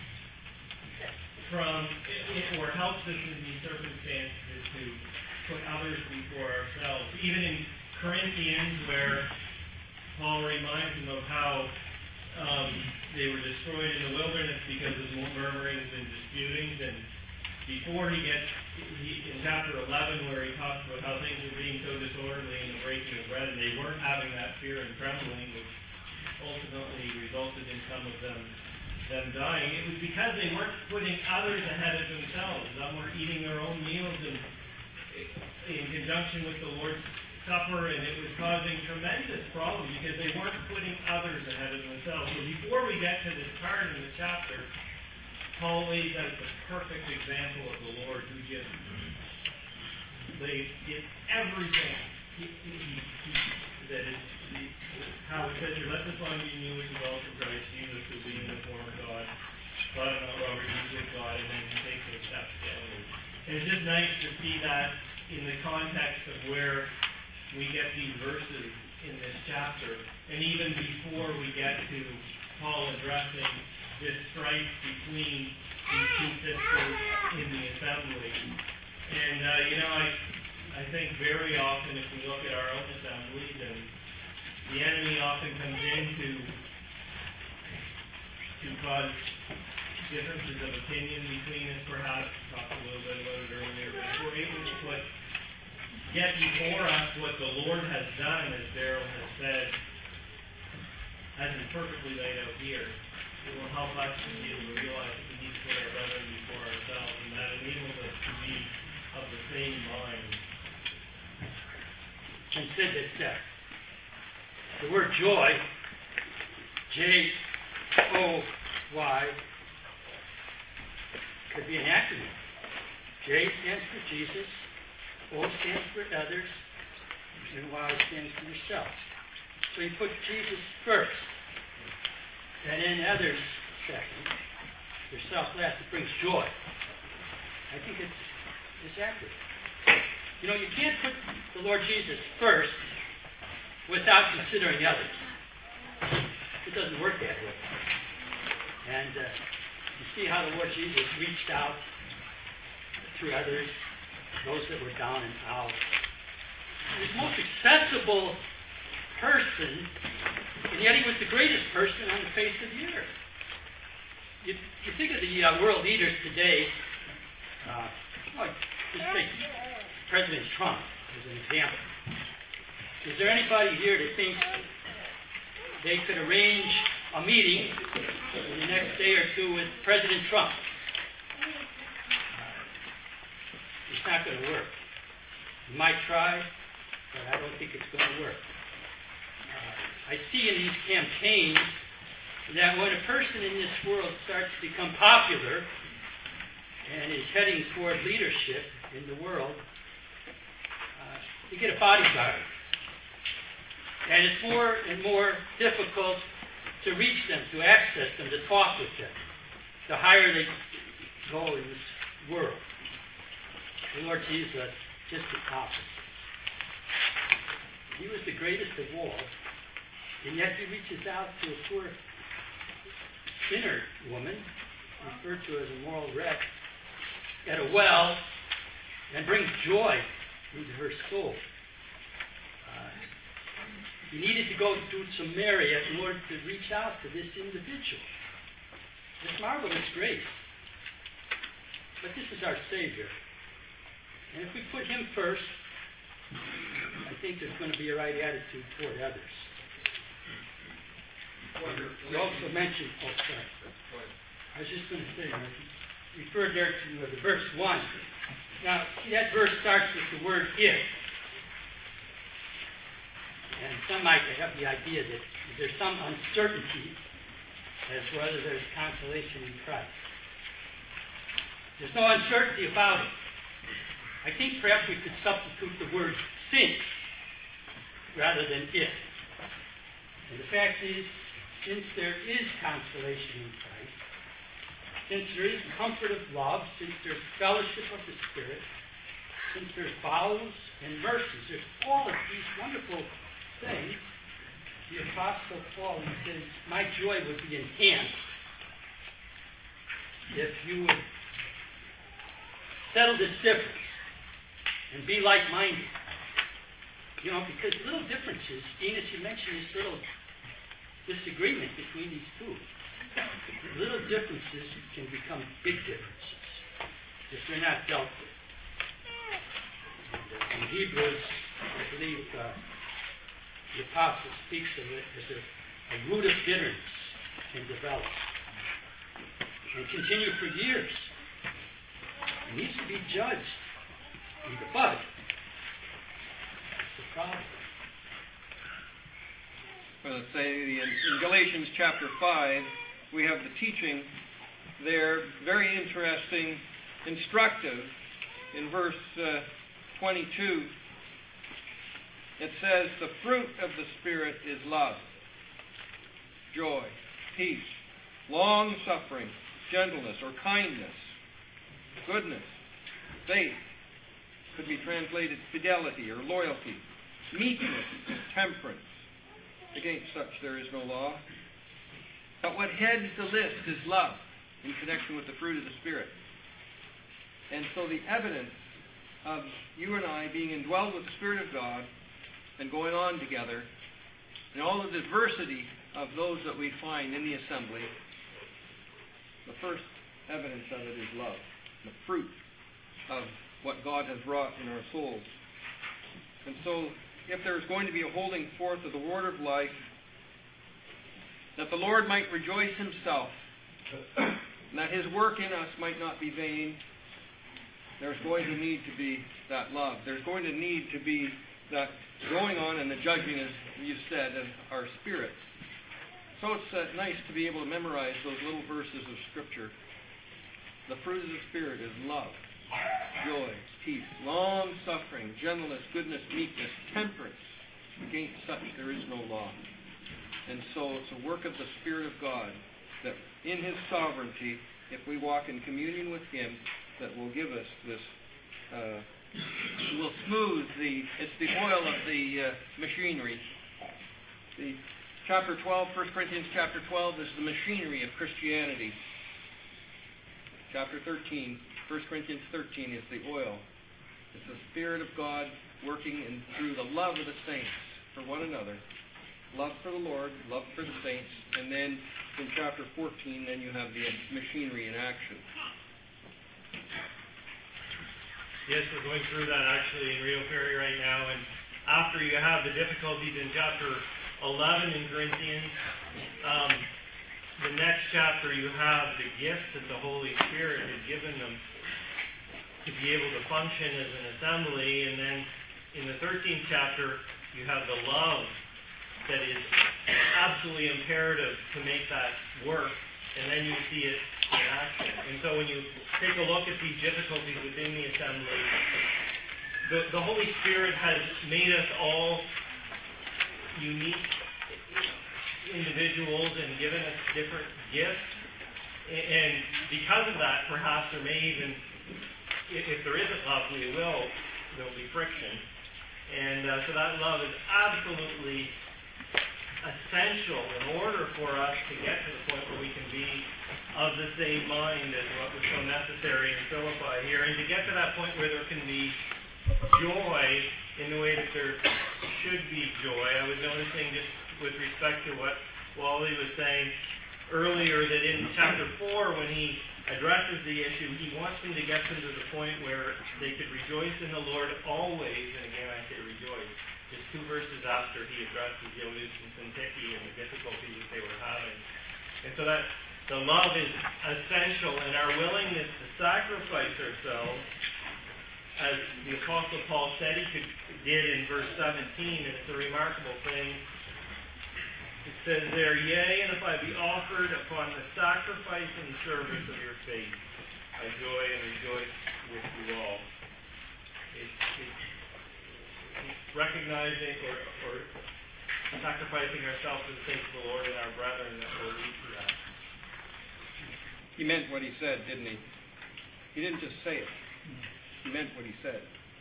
from, or helps us in these circumstances, is to put others before ourselves. Even in Corinthians, where Paul reminds them of how um, they were destroyed in the wilderness because of murmurings and disputings. And before he gets he, in chapter eleven, where he talks about how things were being so disorderly in the breaking of bread, and they weren't having that fear and trembling, which ultimately resulted in some of them them dying. It was because they weren't putting others ahead of themselves. Some were eating their own meals and in conjunction with the Lord's Supper, and it was causing tremendous problems because they weren't putting others ahead of themselves. So before we get to this part in the chapter, Paul lays out the perfect example of the Lord, who just they did everything he, he, he, that is, the, how it says here, let this mind be in you which is also in Christ Jesus, who being the form of God, thought it not robbery to be with God, and then he takes those steps downward. And it's just nice to see that in the context of where we get these verses in this chapter, and even before we get to Paul addressing this strife between these two sisters in the assembly. And, uh, you know, I, I think very often if we look at our own assemblies, and the enemy often comes in to, to cause differences of opinion between us, perhaps. Talked a little bit about it earlier, but if we're able to put, get before us what the Lord has done, as Daryl has said, as is perfectly laid out here, it will help us to be able to realize that we need to put our brethren before ourselves, and that enables us to be of the same mind. And said that uh, the word joy, J O Y, could be an acronym. J stands for Jesus, O stands for others, and Y stands for yourself. So you put Jesus first, and then others second, yourself last. It brings joy. I think it's, it's accurate. You know, you can't put the Lord Jesus first without considering others. It doesn't work that way. And uh, you see how the Lord Jesus reached out to others, those that were down and out. He was the most accessible person, and yet he was the greatest person on the face of the earth. You, you think of the uh, world leaders today, uh, well, just take President Trump as an example. Is there anybody here that thinks they could arrange a meeting in the next day or two with President Trump? Uh, it's not going to work. You might try, but I don't think it's going to work. Uh, I see in these campaigns that when a person in this world starts to become popular and is heading toward leadership in the world, uh, you get a bodyguard. And it's more and more difficult to reach them, to access them, to talk with them, the higher they go in this world. The Lord Jesus, just the opposite. He was the greatest of all, and yet he reaches out to a poor sinner woman, referred to as a moral wreck, at a well, and brings joy into her soul. Uh, he needed to go to Samaria in order to reach out to this individual. It's marvelous grace. But this is our Savior. And if we put him first, I think there's going to be a right attitude toward others. You also mentioned, oh, sorry. I was just going to say, you referred there to uh, the verse one. Now, see, that verse starts with the word if. And some might have the idea that there's some uncertainty as to whether there's consolation in Christ. There's no uncertainty about it. I think perhaps we could substitute the word since rather than if. And the fact is, since there is consolation in Christ, since there is comfort of love, since there's fellowship of the Spirit, since there's vows and mercies, there's all of these wonderful things, the Apostle Paul, he says, my joy would be enhanced if you would settle this difference and be like-minded. You know, because little differences, Enos, you mentioned this little disagreement between these two. Little differences can become big differences if they're not dealt with. And, uh, in Hebrews, I believe uh, the apostle speaks of it as a, a root of bitterness can develop and continue for years. It needs to be judged in the bud. That's the problem. Well, let's say in, in Galatians chapter five, we have the teaching there, very interesting, instructive, in verse uh, twenty-two. it says, the fruit of the Spirit is love, joy, peace, long-suffering, gentleness or kindness, goodness, faith, could be translated fidelity or loyalty, meekness, temperance. Against such there is no law. But what heads the list is love in connection with the fruit of the Spirit. And so the evidence of you and I being indwelled with the Spirit of God and going on together, and all the diversity of those that we find in the assembly, the first evidence of it is love, the fruit of what God has wrought in our souls. And so, if there's going to be a holding forth of the word of life, that the Lord might rejoice himself, and that his work in us might not be vain, there's going to need to be that love. There's going to need to be that going on and the judging, as you said, of our spirits. So it's uh, nice to be able to memorize those little verses of Scripture. The fruit of the Spirit is love, joy, peace, long-suffering, gentleness, goodness, meekness, temperance. Against such there is no law. And so it's a work of the Spirit of God that in his sovereignty, if we walk in communion with him, that will give us this, uh, will smooth the, it's the oil of the uh, machinery. The chapter twelve, First Corinthians chapter twelve is the machinery of Christianity. Chapter thirteen, First Corinthians thirteen is the oil. It's the Spirit of God working in, through the love of the saints for one another. Love for the Lord, love for the saints. And then in chapter fourteen, then you have the machinery in action. Yes, we're going through that actually in Rio Ferry right now. And after you have the difficulties in chapter eleven in Corinthians, um, the next chapter you have the gifts that the Holy Spirit has given them to be able to function as an assembly. And then in the thirteenth chapter, you have the love that is absolutely imperative to make that work. And then you see it in action. And so when you take a look at these difficulties within the assembly, the, the Holy Spirit has made us all unique individuals and given us different gifts. And because of that, perhaps there may even, if there isn't love, we will, there will be friction. And uh, so that love is absolutely essential in order for us to get to the point where we can be of the same mind as what was so necessary in Philippi here, and to get to that point where there can be joy in the way that there should be joy. I was noticing just with respect to what Wally was saying earlier, that in chapter four, when he addresses the issue, he wants them to get them to the point where they could rejoice in the Lord always, and again I say rejoice. Just two verses after he addresses Euodia and Syntyche and the difficulties that they were having. And so that the love is essential, and our willingness to sacrifice ourselves, as the Apostle Paul said he could, did in verse seventeen. It's a remarkable thing. It says there, "Yea, and if I be offered upon the sacrifice and service of your faith, I joy and rejoice with you all." It's, it's recognizing or, or sacrificing ourselves for the sake of the Lord and our brethren that will lead to that. He meant what he said, didn't he? He didn't just say it. He meant what he said.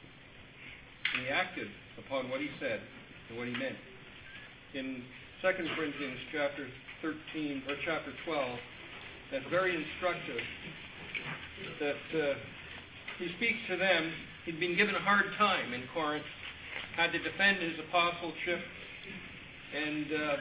And he acted upon what he said and what he meant. In Second Corinthians chapter thirteen or chapter twelve, that's very instructive. That uh, he speaks to them. He'd been given a hard time in Corinth, had to defend his apostleship, and uh,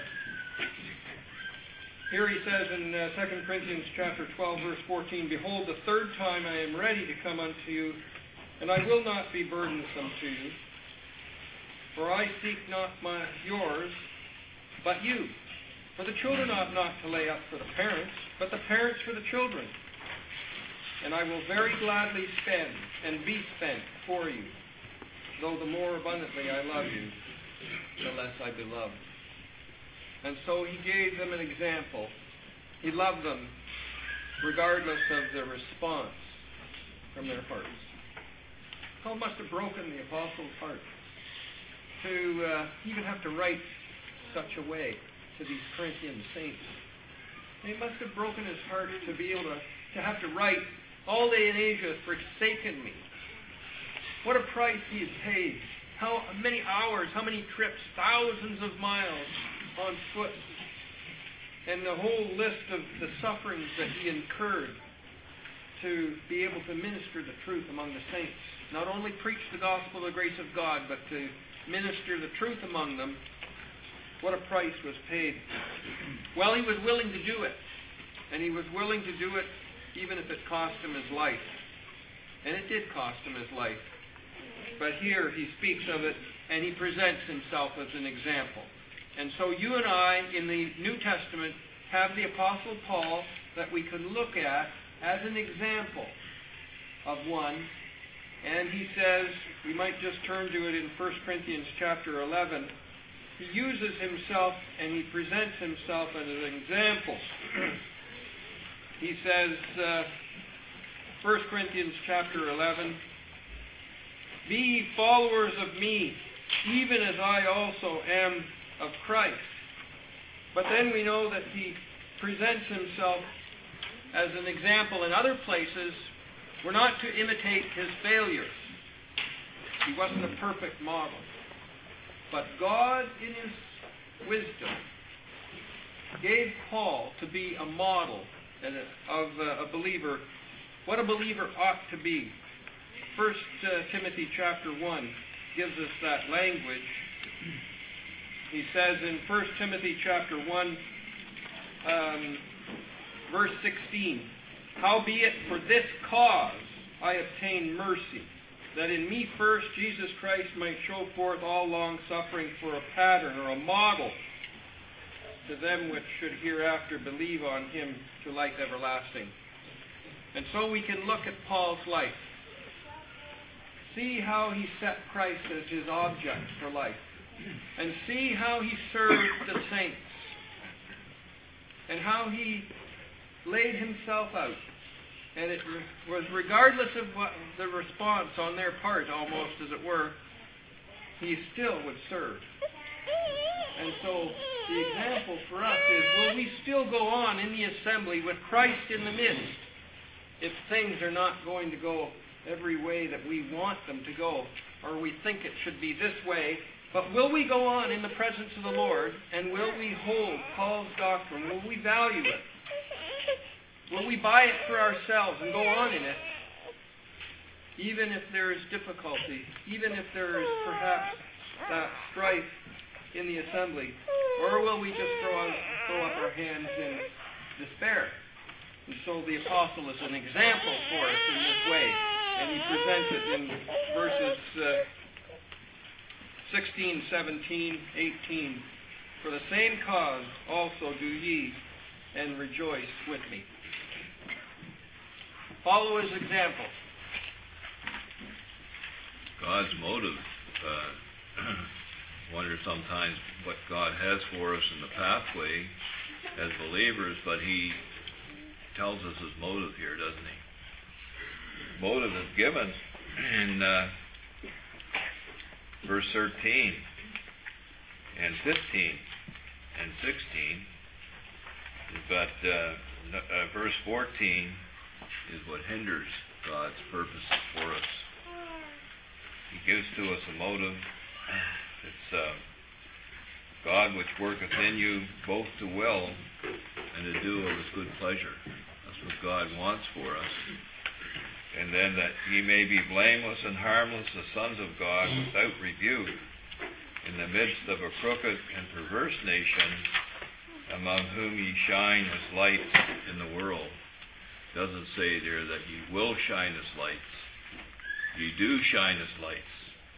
here he says in uh, Second Corinthians chapter twelve, verse fourteen, "Behold, the third time I am ready to come unto you, and I will not be burdensome to you, for I seek not my yours, but you. For the children ought not to lay up for the parents, but the parents for the children. And I will very gladly spend and be spent for you, though the more abundantly I love you, the less I be loved." And so he gave them an example. He loved them regardless of the response from their hearts. How it must have broken the apostles' heart to uh, even have to write such a way to these Corinthian saints. It must have broken his heart to be able to, to have to write, all day in Asia has forsaken me. What a price he had paid. How many hours, how many trips, thousands of miles on foot. And the whole list of the sufferings that he incurred to be able to minister the truth among the saints. Not only preach the gospel of the grace of God, but to minister the truth among them. What a price was paid. Well, he was willing to do it. And he was willing to do it even if it cost him his life. And it did cost him his life. But here he speaks of it, and he presents himself as an example. And so you and I, in the New Testament, have the Apostle Paul that we can look at as an example of one. And he says, we might just turn to it in First Corinthians chapter eleven. He uses himself and he presents himself as an example. He says, uh, First Corinthians chapter eleven, be ye followers of me, even as I also am of Christ. But then we know that he presents himself as an example in other places. We're not to imitate his failures. He wasn't a perfect model. But God, in his wisdom, gave Paul to be a model of a believer, what a believer ought to be. First uh, Timothy chapter one gives us that language. He says in First Timothy chapter one, um, verse sixteen, howbeit for this cause I obtain mercy, that in me first Jesus Christ might show forth all long suffering for a pattern or a model to them which should hereafter believe on him to life everlasting. And so we can look at Paul's life. See how he set Christ as his object for life. And see how he served the saints. And how he laid himself out. And it was regardless of what the response on their part, almost as it were, he still would serve. And so the example for us is, will we still go on in the assembly with Christ in the midst if things are not going to go every way that we want them to go, or we think it should be this way? But will we go on in the presence of the Lord, and will we hold Paul's doctrine? Will we value it? Will we buy it for ourselves and go on in it, even if there is difficulty, even if there is perhaps that strife in the assembly? Or will we just throw, out, throw up our hands in despair? And so the apostle is an example for us in this way. And he presents it in verses uh, sixteen, seventeen, eighteen. For the same cause also do ye, and rejoice with me. Follow his example. God's motive. Uh, wonder sometimes what God has for us in the pathway as believers, but he tells us his motive here, doesn't he? Motive is given in uh, verse thirteen and fifteen and sixteen, but uh, uh, verse fourteen is what hinders God's purposes for us. He gives to us a motive. It's uh, God which worketh in you both to will and to do of his good pleasure. That's what God wants for us. And then that ye may be blameless and harmless, the sons of God, without rebuke, in the midst of a crooked and perverse nation, among whom ye shine as lights in the world. It doesn't say there that ye will shine as lights. Ye do shine as lights.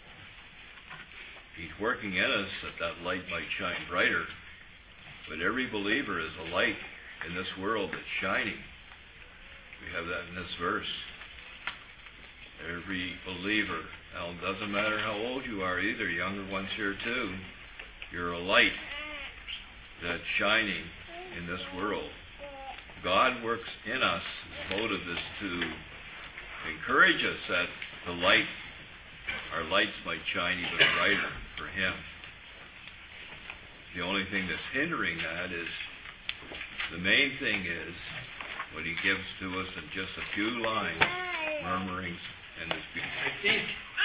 He's working in us that that light might shine brighter. But every believer is a light in this world that's shining. We have that in this verse. Every believer. Now, it doesn't matter how old you are either, younger ones here too. You're a light that's shining in this world. God works in us. His motive is to encourage us that the light, our lights might shine even brighter. for Him. The only thing that's hindering that is, the main thing is, what He gives to us in just a few lines, murmurings and disputes. I think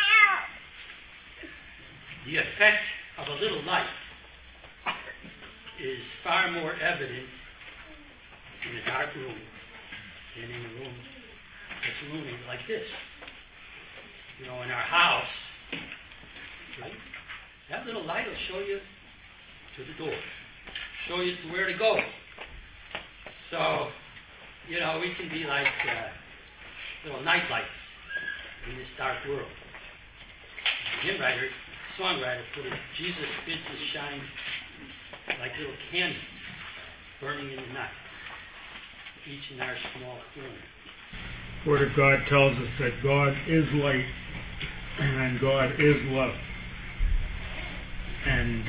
the effect of a little light is far more evident in a dark room than in a room that's roomy like this. You know, in our house, right? That little light will show you to the door, show you to where to go. So, you know, we can be like uh, little night lights in this dark world. The hymn writer, songwriter put it, Jesus bids us shine like little candles burning in the night, each in our small corner. Word of God tells us that God is light and God is love. And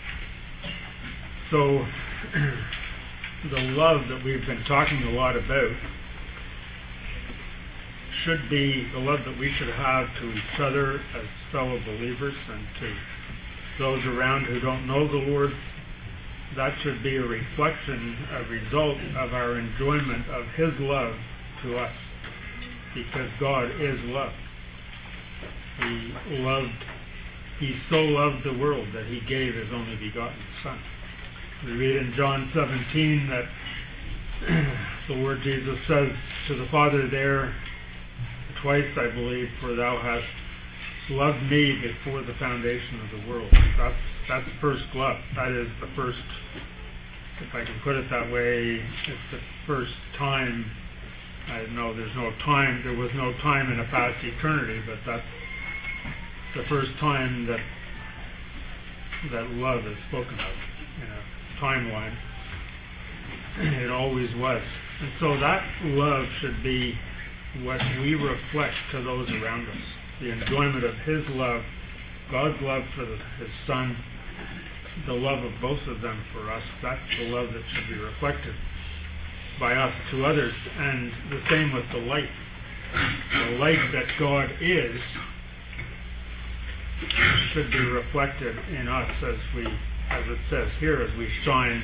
so the love that we've been talking a lot about should be the love that we should have to each other as fellow believers and to those around who don't know the Lord. That should be a reflection, a result of our enjoyment of His love to us, because God is love. He loved, He so loved the world that He gave His only begotten Son. We read in John seventeen that the Lord Jesus says to the Father there, twice I believe, for thou hast loved me before the foundation of the world. That's, that's first love. That is the first, if I can put it that way, it's the first time. I know there's no time, there was no time in a past eternity, but that's the first time that that love is spoken of in a timeline. It always was. And so that love should be what we reflect to those around us. The enjoyment of His love, God's love for the, His Son, the love of both of them for us. That's the love that should be reflected by us to others. And the same with the light. The light that God is should be reflected in us as we, as it says here, as we shine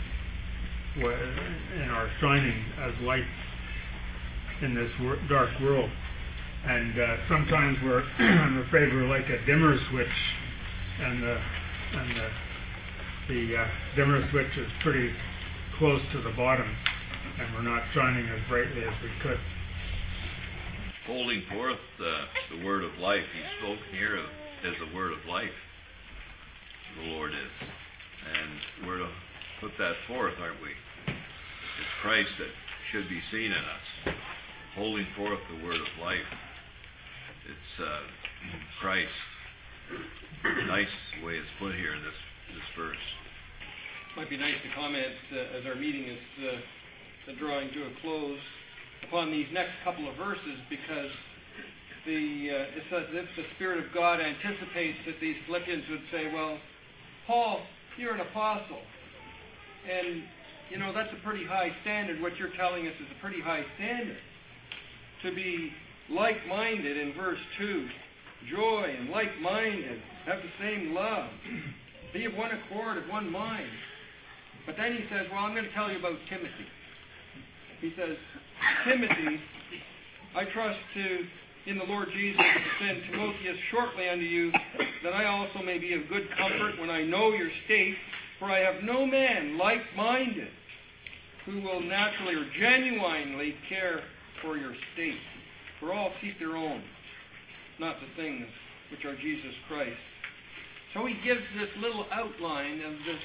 in our shining as lights in this dark world. And uh, sometimes we're, I'm afraid we're like a dimmer switch, and the and the, the uh, dimmer switch is pretty close to the bottom, and we're not shining as brightly as we could. Holding forth uh, the word of life, He's spoken here of, as the word of life. The Lord is, and we're to put that forth, aren't we? It's Christ that should be seen in us, holding forth the word of life. It's uh, Christ. Nice way it's put here in this this verse. Might be nice to comment uh, as our meeting is uh, drawing to a close upon these next couple of verses, because the uh, it's as if the Spirit of God anticipates that these Philippians would say, "Well, Paul, you're an apostle, and you know that's a pretty high standard. What you're telling us is a pretty high standard. To be like-minded in verse two, joy and like-minded, have the same love, be of one accord, of one mind." But then he says, well, I'm going to tell you about Timothy. He says, Timothy, I trust to in the Lord Jesus to send Timotheus shortly unto you, that I also may be of good comfort when I know your state, for I have no man like-minded who will naturally or genuinely care for your state. For all seek their own, not the things which are Jesus Christ. So he gives this little outline of this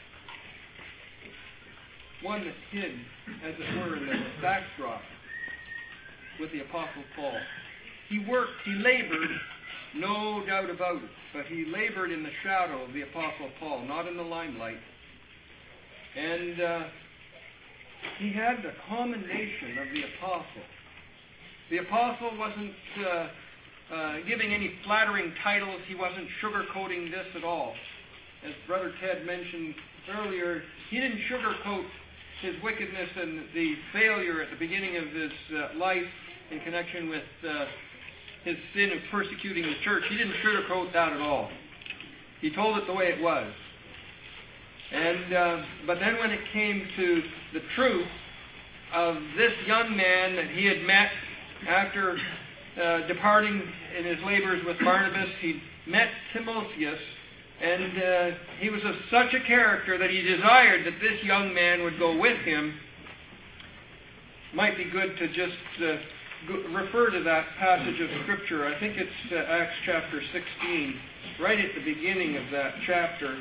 one that's hid, as it were, in the backdrop with the Apostle Paul. He worked, he labored, no doubt about it, but he labored in the shadow of the Apostle Paul, not in the limelight. And uh, he had the commendation of the Apostle. The Apostle wasn't uh, uh, giving any flattering titles. He wasn't sugarcoating this at all. As Brother Ted mentioned earlier, he didn't sugarcoat his wickedness and the failure at the beginning of his uh, life in connection with uh, his sin of persecuting the church. He didn't sugarcoat that at all. He told it the way it was. And uh, but then when it came to the truth of this young man that he had met after uh, departing in his labors with Barnabas, he met Timotheus, and uh, he was of such a character that he desired that this young man would go with him. Might be good to just uh, go, refer to that passage of Scripture. I think it's uh, Acts chapter sixteen, right at the beginning of that chapter.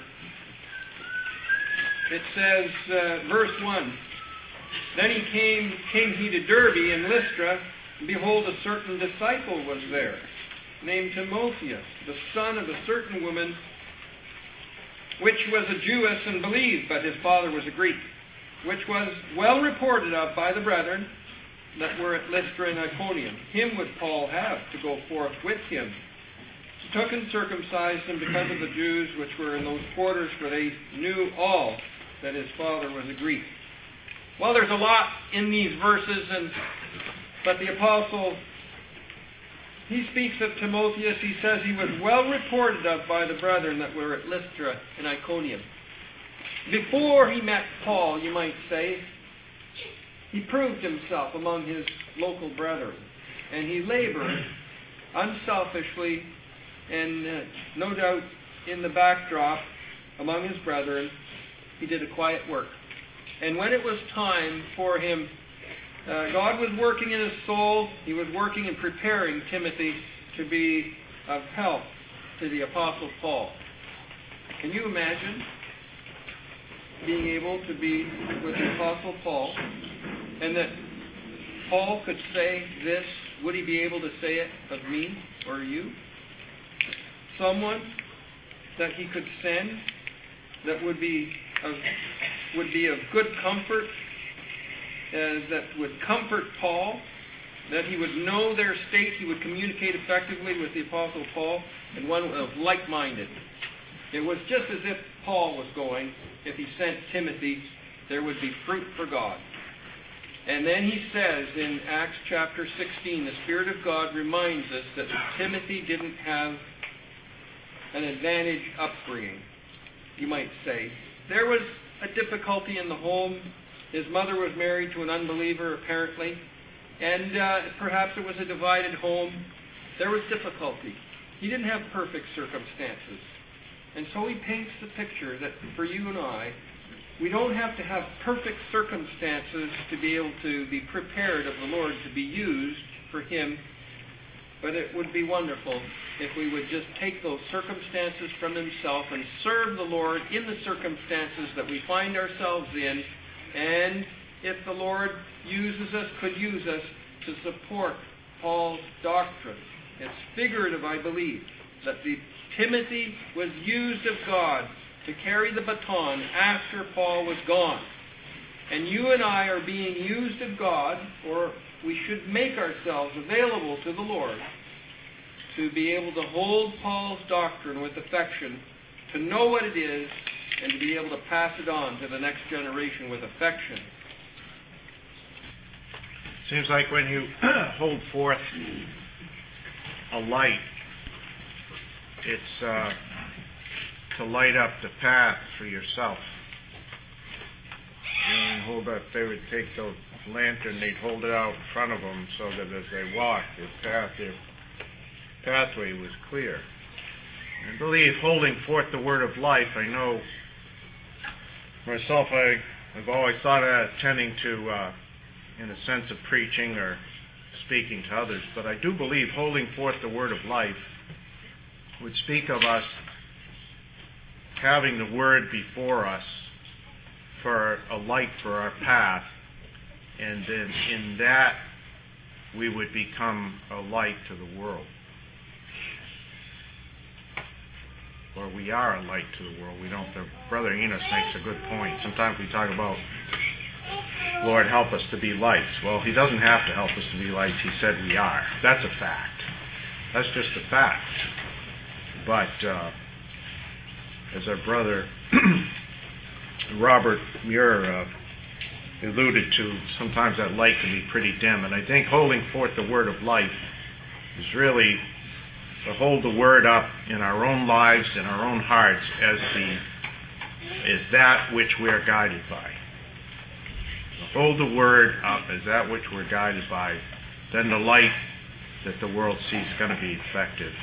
It says, uh, verse one, Then he came, came he to Derbe and Lystra, and behold, a certain disciple was there, named Timotheus, the son of a certain woman, which was a Jewess and believed, but his father was a Greek, which was well reported of by the brethren that were at Lystra and Iconium. Him would Paul have to go forth with him. He took and circumcised him because of the Jews which were in those quarters, for they knew all that his father was a Greek. Well, there's a lot in these verses, and but the apostle, he speaks of Timotheus. He says he was well reported of by the brethren that were at Lystra and Iconium. Before he met Paul, you might say, he proved himself among his local brethren, and he labored unselfishly and uh, no doubt in the backdrop among his brethren. He did a quiet work. And when it was time for him, uh, God was working in his soul. He was working and preparing Timothy to be of help to the Apostle Paul. Can you imagine being able to be with the Apostle Paul, and that Paul could say this? Would he be able to say it of me or you? Someone that he could send that would be of, would be of good comfort, uh, that would comfort Paul, that he would know their state, he would communicate effectively with the Apostle Paul, and one of like-minded. It was just as if Paul was going. If he sent Timothy, there would be fruit for God. And then he says in Acts chapter sixteen, the Spirit of God reminds us that Timothy didn't have an advantage upbringing, you might say. There was a difficulty in the home. His mother was married to an unbeliever, apparently, and uh, perhaps it was a divided home. There was difficulty. He didn't have perfect circumstances. And so he paints the picture that for you and I, we don't have to have perfect circumstances to be able to be prepared of the Lord to be used for Him. But it would be wonderful if we would just take those circumstances from Himself and serve the Lord in the circumstances that we find ourselves in. And if the Lord uses us, could use us to support Paul's doctrine. It's figurative, I believe, that the Timothy was used of God to carry the baton after Paul was gone. And you and I are being used of God, or we should make ourselves available to the Lord to be able to hold Paul's doctrine with affection, to know what it is, and to be able to pass it on to the next generation with affection. Seems like when you hold forth a light, it's uh, to light up the path for yourself. And hold up, they would take the lantern, they'd hold it out in front of them so that as they walked, their path, their pathway was clear. I believe holding forth the word of life, I know myself, I, I've always thought of tending to, uh, in a sense of preaching or speaking to others, but I do believe holding forth the word of life would speak of us having the word before us for a light for our path, and then in that we would become a light to the world. Or we are a light to the world. We don't. Brother Enos makes a good point. Sometimes we talk about, Lord, help us to be lights. Well, He doesn't have to help us to be lights. He said we are. That's a fact. That's just a fact. But uh, as our brother Robert Muir uh, alluded to, sometimes that light can be pretty dim. And I think holding forth the word of life is really to hold the Word up in our own lives, in our own hearts, as the is that which we're guided by. To hold the Word up as that which we're guided by, then the light that the world sees is going to be effective.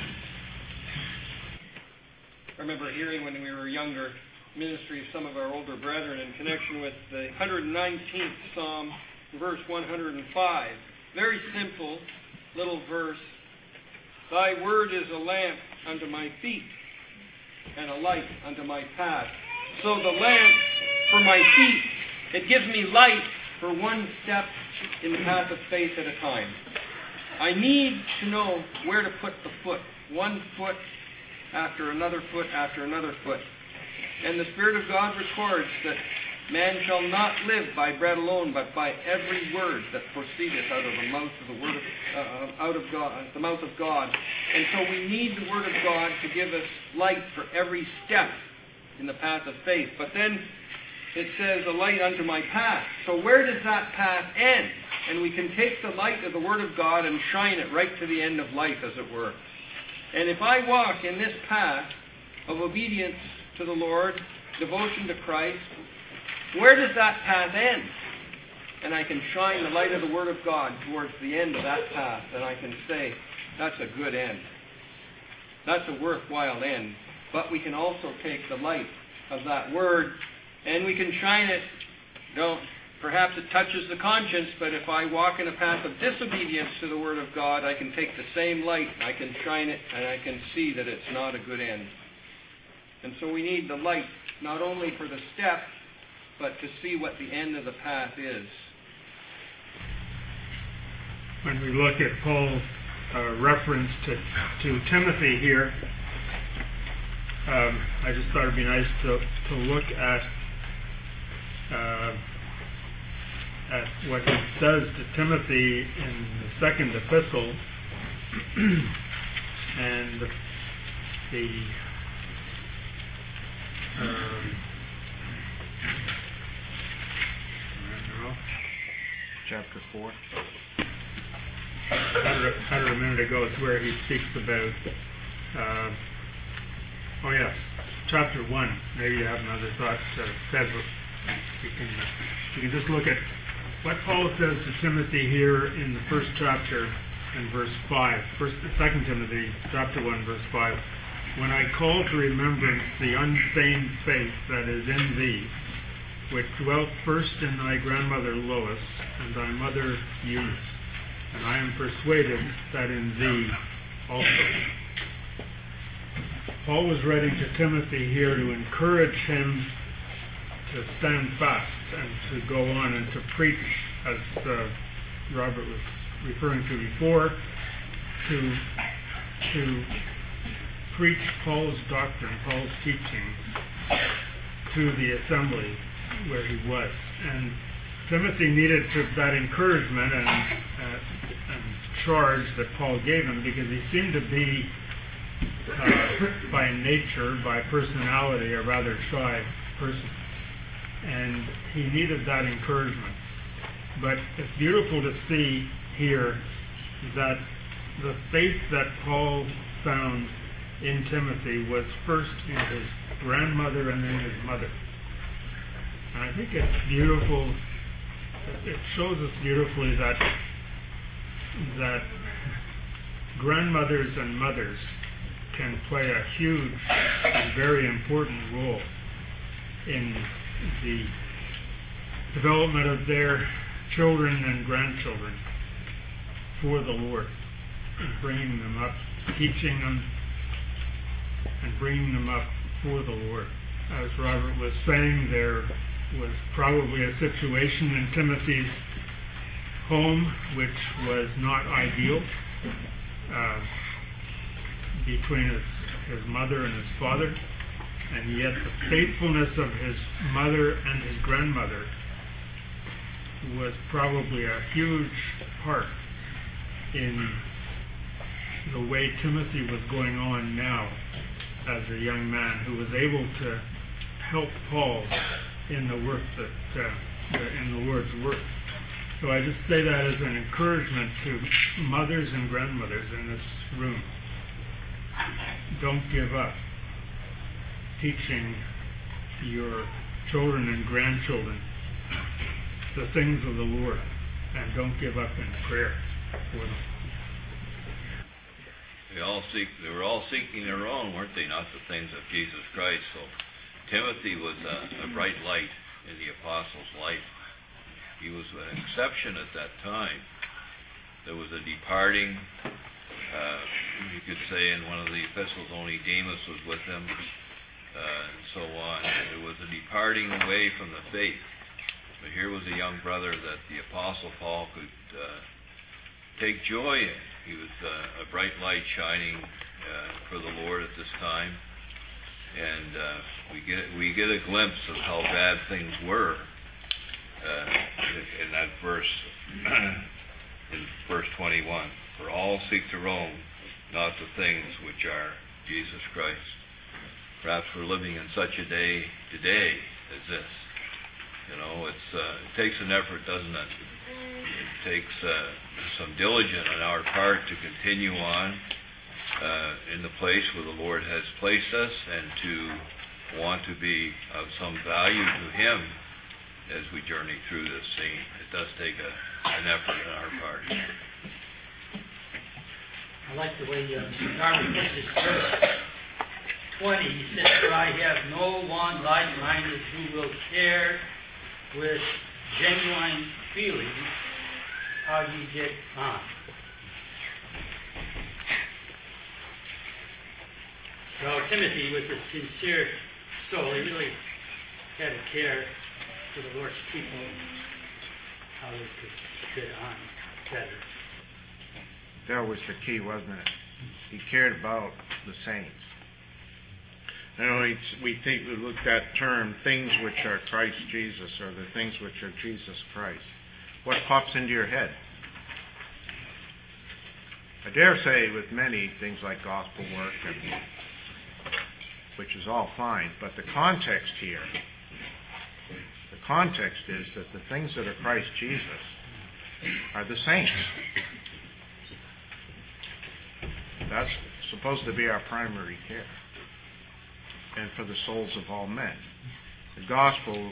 I remember hearing when we were younger ministry of some of our older brethren in connection with the one hundred nineteenth Psalm, verse one hundred five. Very simple little verse. Thy word is a lamp unto my feet and a light unto my path. So the lamp for my feet, it gives me light for one step in the path of faith at a time. I need to know where to put the foot, one foot after another foot after another foot. And the Spirit of God records that man shall not live by bread alone, but by every word that proceedeth out of the mouth of the word of, uh, out of God, the mouth of God. And so we need the Word of God to give us light for every step in the path of faith. But then it says, a light unto my path. So where does that path end? And we can take the light of the Word of God and shine it right to the end of life, as it were. And if I walk in this path of obedience to the Lord, devotion to Christ, where does that path end? And I can shine the light of the Word of God towards the end of that path, and I can say, that's a good end. That's a worthwhile end. But we can also take the light of that Word, and we can shine it. Don't, perhaps it touches the conscience, but if I walk in a path of disobedience to the Word of God, I can take the same light, I can shine it, and I can see that it's not a good end. And so we need the light, not only for the step, but to see what the end of the path is. When we look at Paul's uh, reference to, to Timothy here, um, I just thought it would be nice to, to look at uh, at what he says to Timothy in the second epistle, and the, the um, chapter four. I had, it, had it a minute ago. It's where he speaks about. Uh, oh yes, chapter one. Maybe you have another thought uh, said. We can uh, we can just look at what Paul says to Timothy here in the first chapter and verse five. First, Second Timothy chapter one, verse five. When I call to remembrance the unfeigned faith that is in thee, which dwelt first in thy grandmother Lois and thy mother Eunice, and I am persuaded that in thee also. Paul was writing to Timothy here to encourage him to stand fast and to go on and to preach, as uh, Robert was referring to before, to to preach Paul's doctrine, Paul's teachings to the assembly where he was. And Timothy needed to, that encouragement and, uh, and charge that Paul gave him, because he seemed to be uh, by nature, by personality, a rather shy person. And he needed that encouragement. But it's beautiful to see here that the faith that Paul found in Timothy was first in his grandmother and then his mother. And I think it's beautiful, it shows us beautifully that that grandmothers and mothers can play a huge and very important role in the development of their children and grandchildren for the Lord, and bringing them up, teaching them, and bringing them up for the Lord. As Robert was saying, there was probably a situation in Timothy's home which was not ideal uh, between his, his mother and his father, and yet the faithfulness of his mother and his grandmother was probably a huge part in the way Timothy was going on now as a young man, who was able to help Paul in the work that uh, in the Lord's work. So I just say that as an encouragement to mothers and grandmothers in this room, don't give up teaching your children and grandchildren the things of the Lord, and don't give up in prayer for them. They all seek. They were all seeking their own, weren't they? Not the things of Jesus Christ. So Timothy was a, a bright light in the apostles' life. He was an exception at that time. There was a departing. Uh, you could say in one of the epistles, only Demas was with him, uh, and so on. There was a departing away from the faith. But here was a young brother that the Apostle Paul could uh, take joy in. He was uh, a bright light shining uh, for the Lord at this time, and uh, we get we get a glimpse of how bad things were uh, in that verse, in verse twenty-one. For all seek their own, not the things which are Jesus Christ. Perhaps we're living in such a day today as this. You know, it's uh, it takes an effort, doesn't it? It takes uh, some diligence on our part to continue on uh, in the place where the Lord has placed us, and to want to be of some value to Him as we journey through this scene. It does take a, an effort on our part. I like the way uh, Mister Darby puts his verse twenty. He says, "For I have no one like-minded who will care with genuine feeling how you get on." Well, Timothy, with a sincere soul, he really had a care for the Lord's people, how they could get on better. That was the key, wasn't it? He cared about the saints. You know, it's, we think we look at that term, things which are Christ Jesus, or the things which are Jesus Christ. What pops into your head? I dare say with many things like gospel work, and, which is all fine, but the context here, the context is that the things that are Christ Jesus are the saints. That's supposed to be our primary care, and for the souls of all men. The gospel,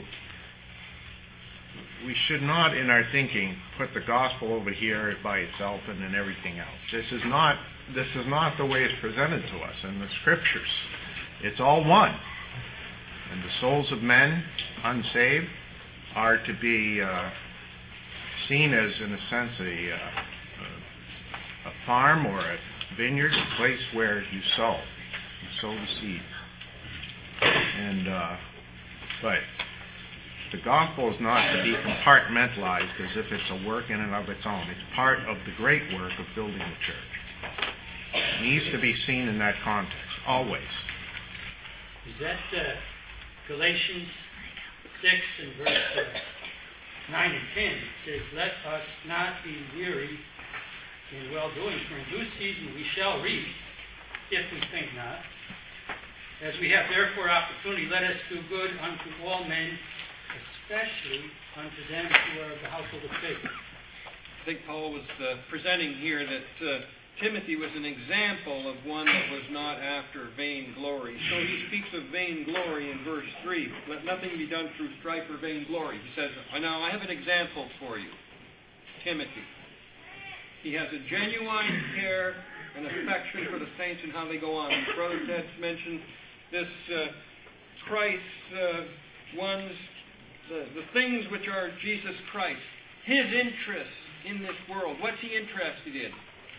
we should not in our thinking put the gospel over here by itself and then everything else. This is not this is not the way it's presented to us in the scriptures. It's all one. And the souls of men, unsaved, are to be uh, seen as, in a sense, a, uh, a farm or a vineyard, a place where you sow. You sow the seed. And, uh, but the gospel is not to be compartmentalized as if it's a work in and of its own. It's part of the great work of building the church. It needs to be seen in that context, always. Is that uh, Galatians six and verse uh, nine and ten? It says, "Let us not be weary in well-doing, for in due season we shall reap, if we think not. As we have therefore opportunity, let us do good unto all men, especially unto them who are of the household of faith." I think Paul was uh, presenting here that uh, Timothy was an example of one that was not after vainglory. So he speaks of vainglory in verse three. "Let nothing be done through strife or vainglory." He says, "Now I have an example for you, Timothy. He has a genuine care and affection for the saints and how they go on." Brother Ted's mentioned this uh, Christ uh, one's, the, the things which are Jesus Christ. His interests in this world. What's he interested in?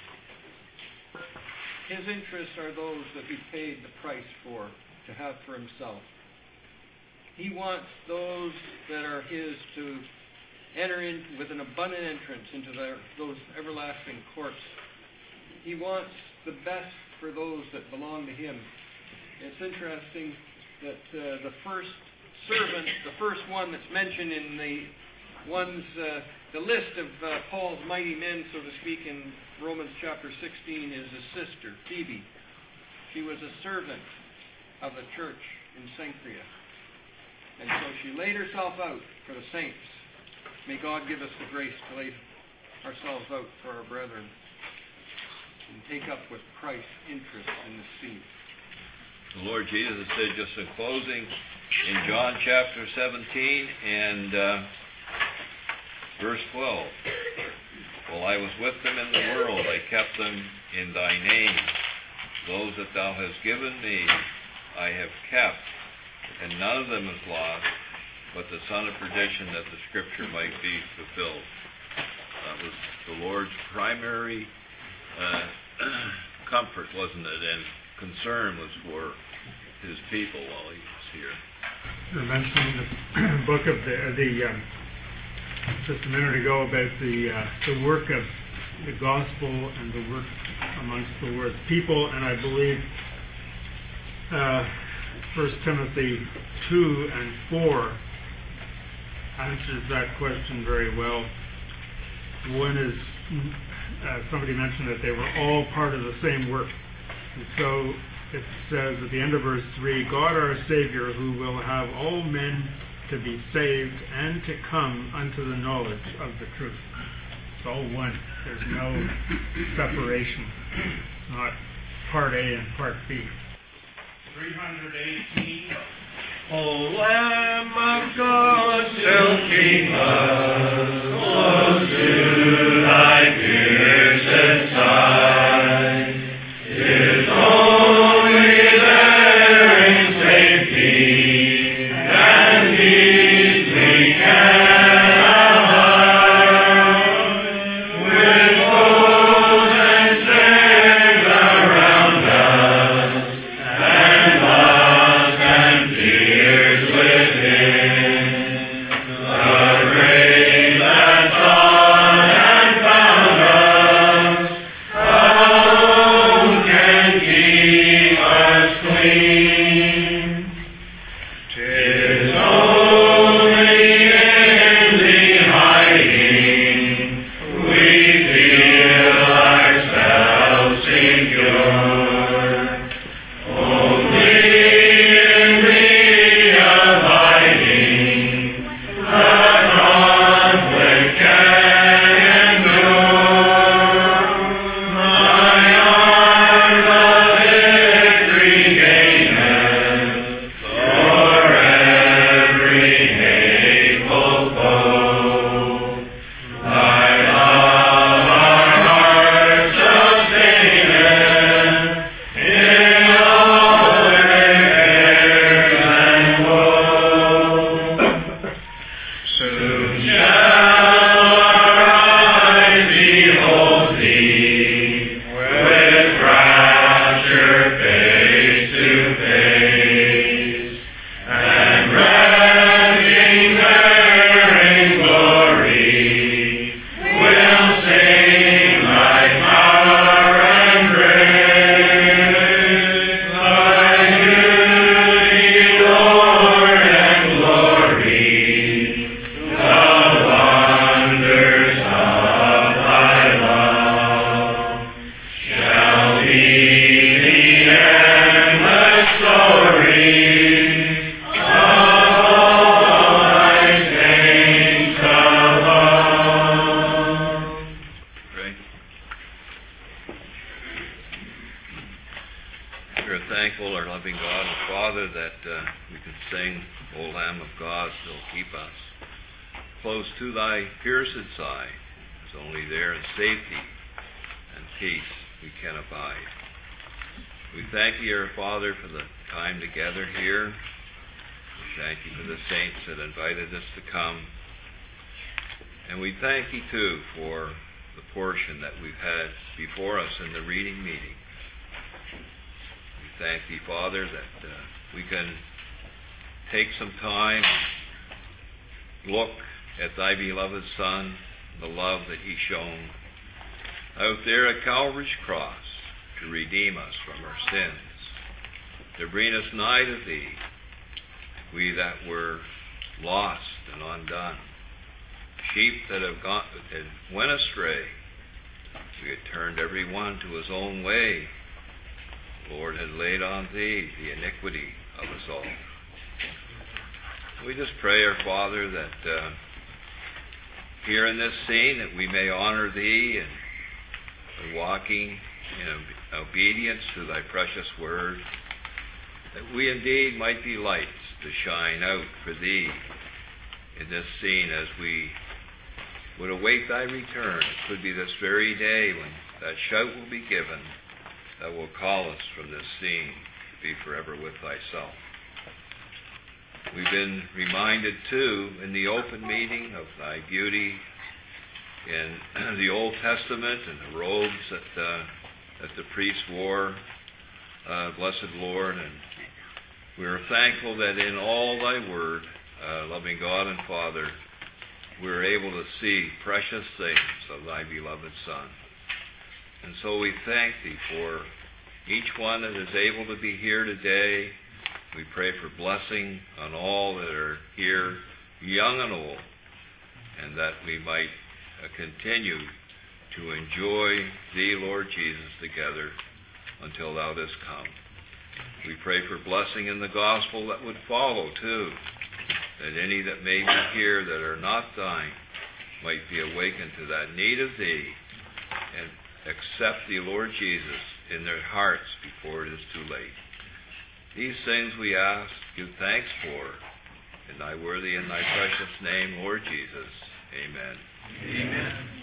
His interests are those that he paid the price for, to have for himself. He wants those that are his to enter in with an abundant entrance into their, those everlasting courts. He wants the best for those that belong to him. It's interesting that uh, the first servant, the first one that's mentioned in the one's uh, the list of uh, Paul's mighty men, so to speak, in Romans chapter sixteen, is his sister, Phoebe. She was a servant of the church in Cenchrea. And so she laid herself out for the saints. May God give us the grace to lay ourselves out for our brethren and take up with Christ's interest in the seed. the Lord Jesus said just in closing in John chapter seventeen and uh, verse twelve, while I was with them in the world, I kept them in thy name. Those that thou hast given me, I have kept, and none of them is lost, but the son of perdition, that the scripture might be fulfilled. That was the Lord's primary uh, comfort, wasn't it? And concern was for his people while he was here. You were mentioning the book of the, the um, just a minute ago about the uh, the work of the gospel and the work amongst the Lord's people, and I believe uh, First Timothy two and four answers that question very well. One is uh, somebody mentioned that they were all part of the same work, and so it says at the end of verse three, God our Savior, who will have all men to be saved and to come unto the knowledge of the truth. It's all one. There's no separation. It's not part A and part B. three hundred eighteen. O Lamb of God, still keep us close to thy pierced side. 'Tis only there in safety and peace we can abide, with foes and snares around us, and lust and fears within. The grave that sought and found us alone can keep us clean. 'Tis only in the hiding we feel ourselves secure. Only in the abiding the conflict can endure. My arm of victory gaineth for every hateful foe. Thy love our hearts sustaineth in all their cares and woe. Soon shall our eyes behold thee, with rapture face to face, and resting there in glory, we'll sing thy power and grace. Thy beauty, Lord, and glory, the wonders of thy love, shall be the endless story of all thy saints above. Pray. We're thankful, our loving God and Father, that uh, we can sing, O Lamb of God, still keep us close to thy pierced side. It's only there in safety and peace we can abide. We thank you, our Father, for the time together here. We thank you for the saints that invited us to come. And we thank you, too, for the portion that we've had before us in the reading meeting. We thank thee, Father, that uh, we can take some time, look at thy beloved Son, the love that he shown out there at Calvary's cross to redeem us from our sins, to bring us nigh to thee, we that were lost and undone, sheep that have gone that went astray. We had turned every one to his own way. The Lord had laid on thee the iniquity of us all. We just pray, our Father, that uh, here in this scene that we may honor thee and by walking in obedience to thy precious word. that we indeed might be lights to shine out for Thee in this scene as we would await Thy return. It could be this very day when that shout will be given that will call us from this scene to be forever with Thyself. We've been reminded, too, in the open meeting of Thy beauty in the Old Testament and the robes that, uh, that the priests wore, uh, blessed Lord, and we are thankful that in all Thy Word, uh, loving God and Father, we are able to see precious things of Thy beloved Son. And so we thank Thee for each one that is able to be here today. We pray for blessing on all that are here, young and old, and that we might uh, continue to enjoy Thee, Lord Jesus, together until Thou dost come. We pray for blessing in the gospel that would follow, too, that any that may be here that are not Thine might be awakened to that need of Thee and accept Thee, Lord Jesus, in their hearts before it is too late. These things we ask, give thanks for, in Thy worthy and Thy precious name, Lord Jesus. Amen. Amen.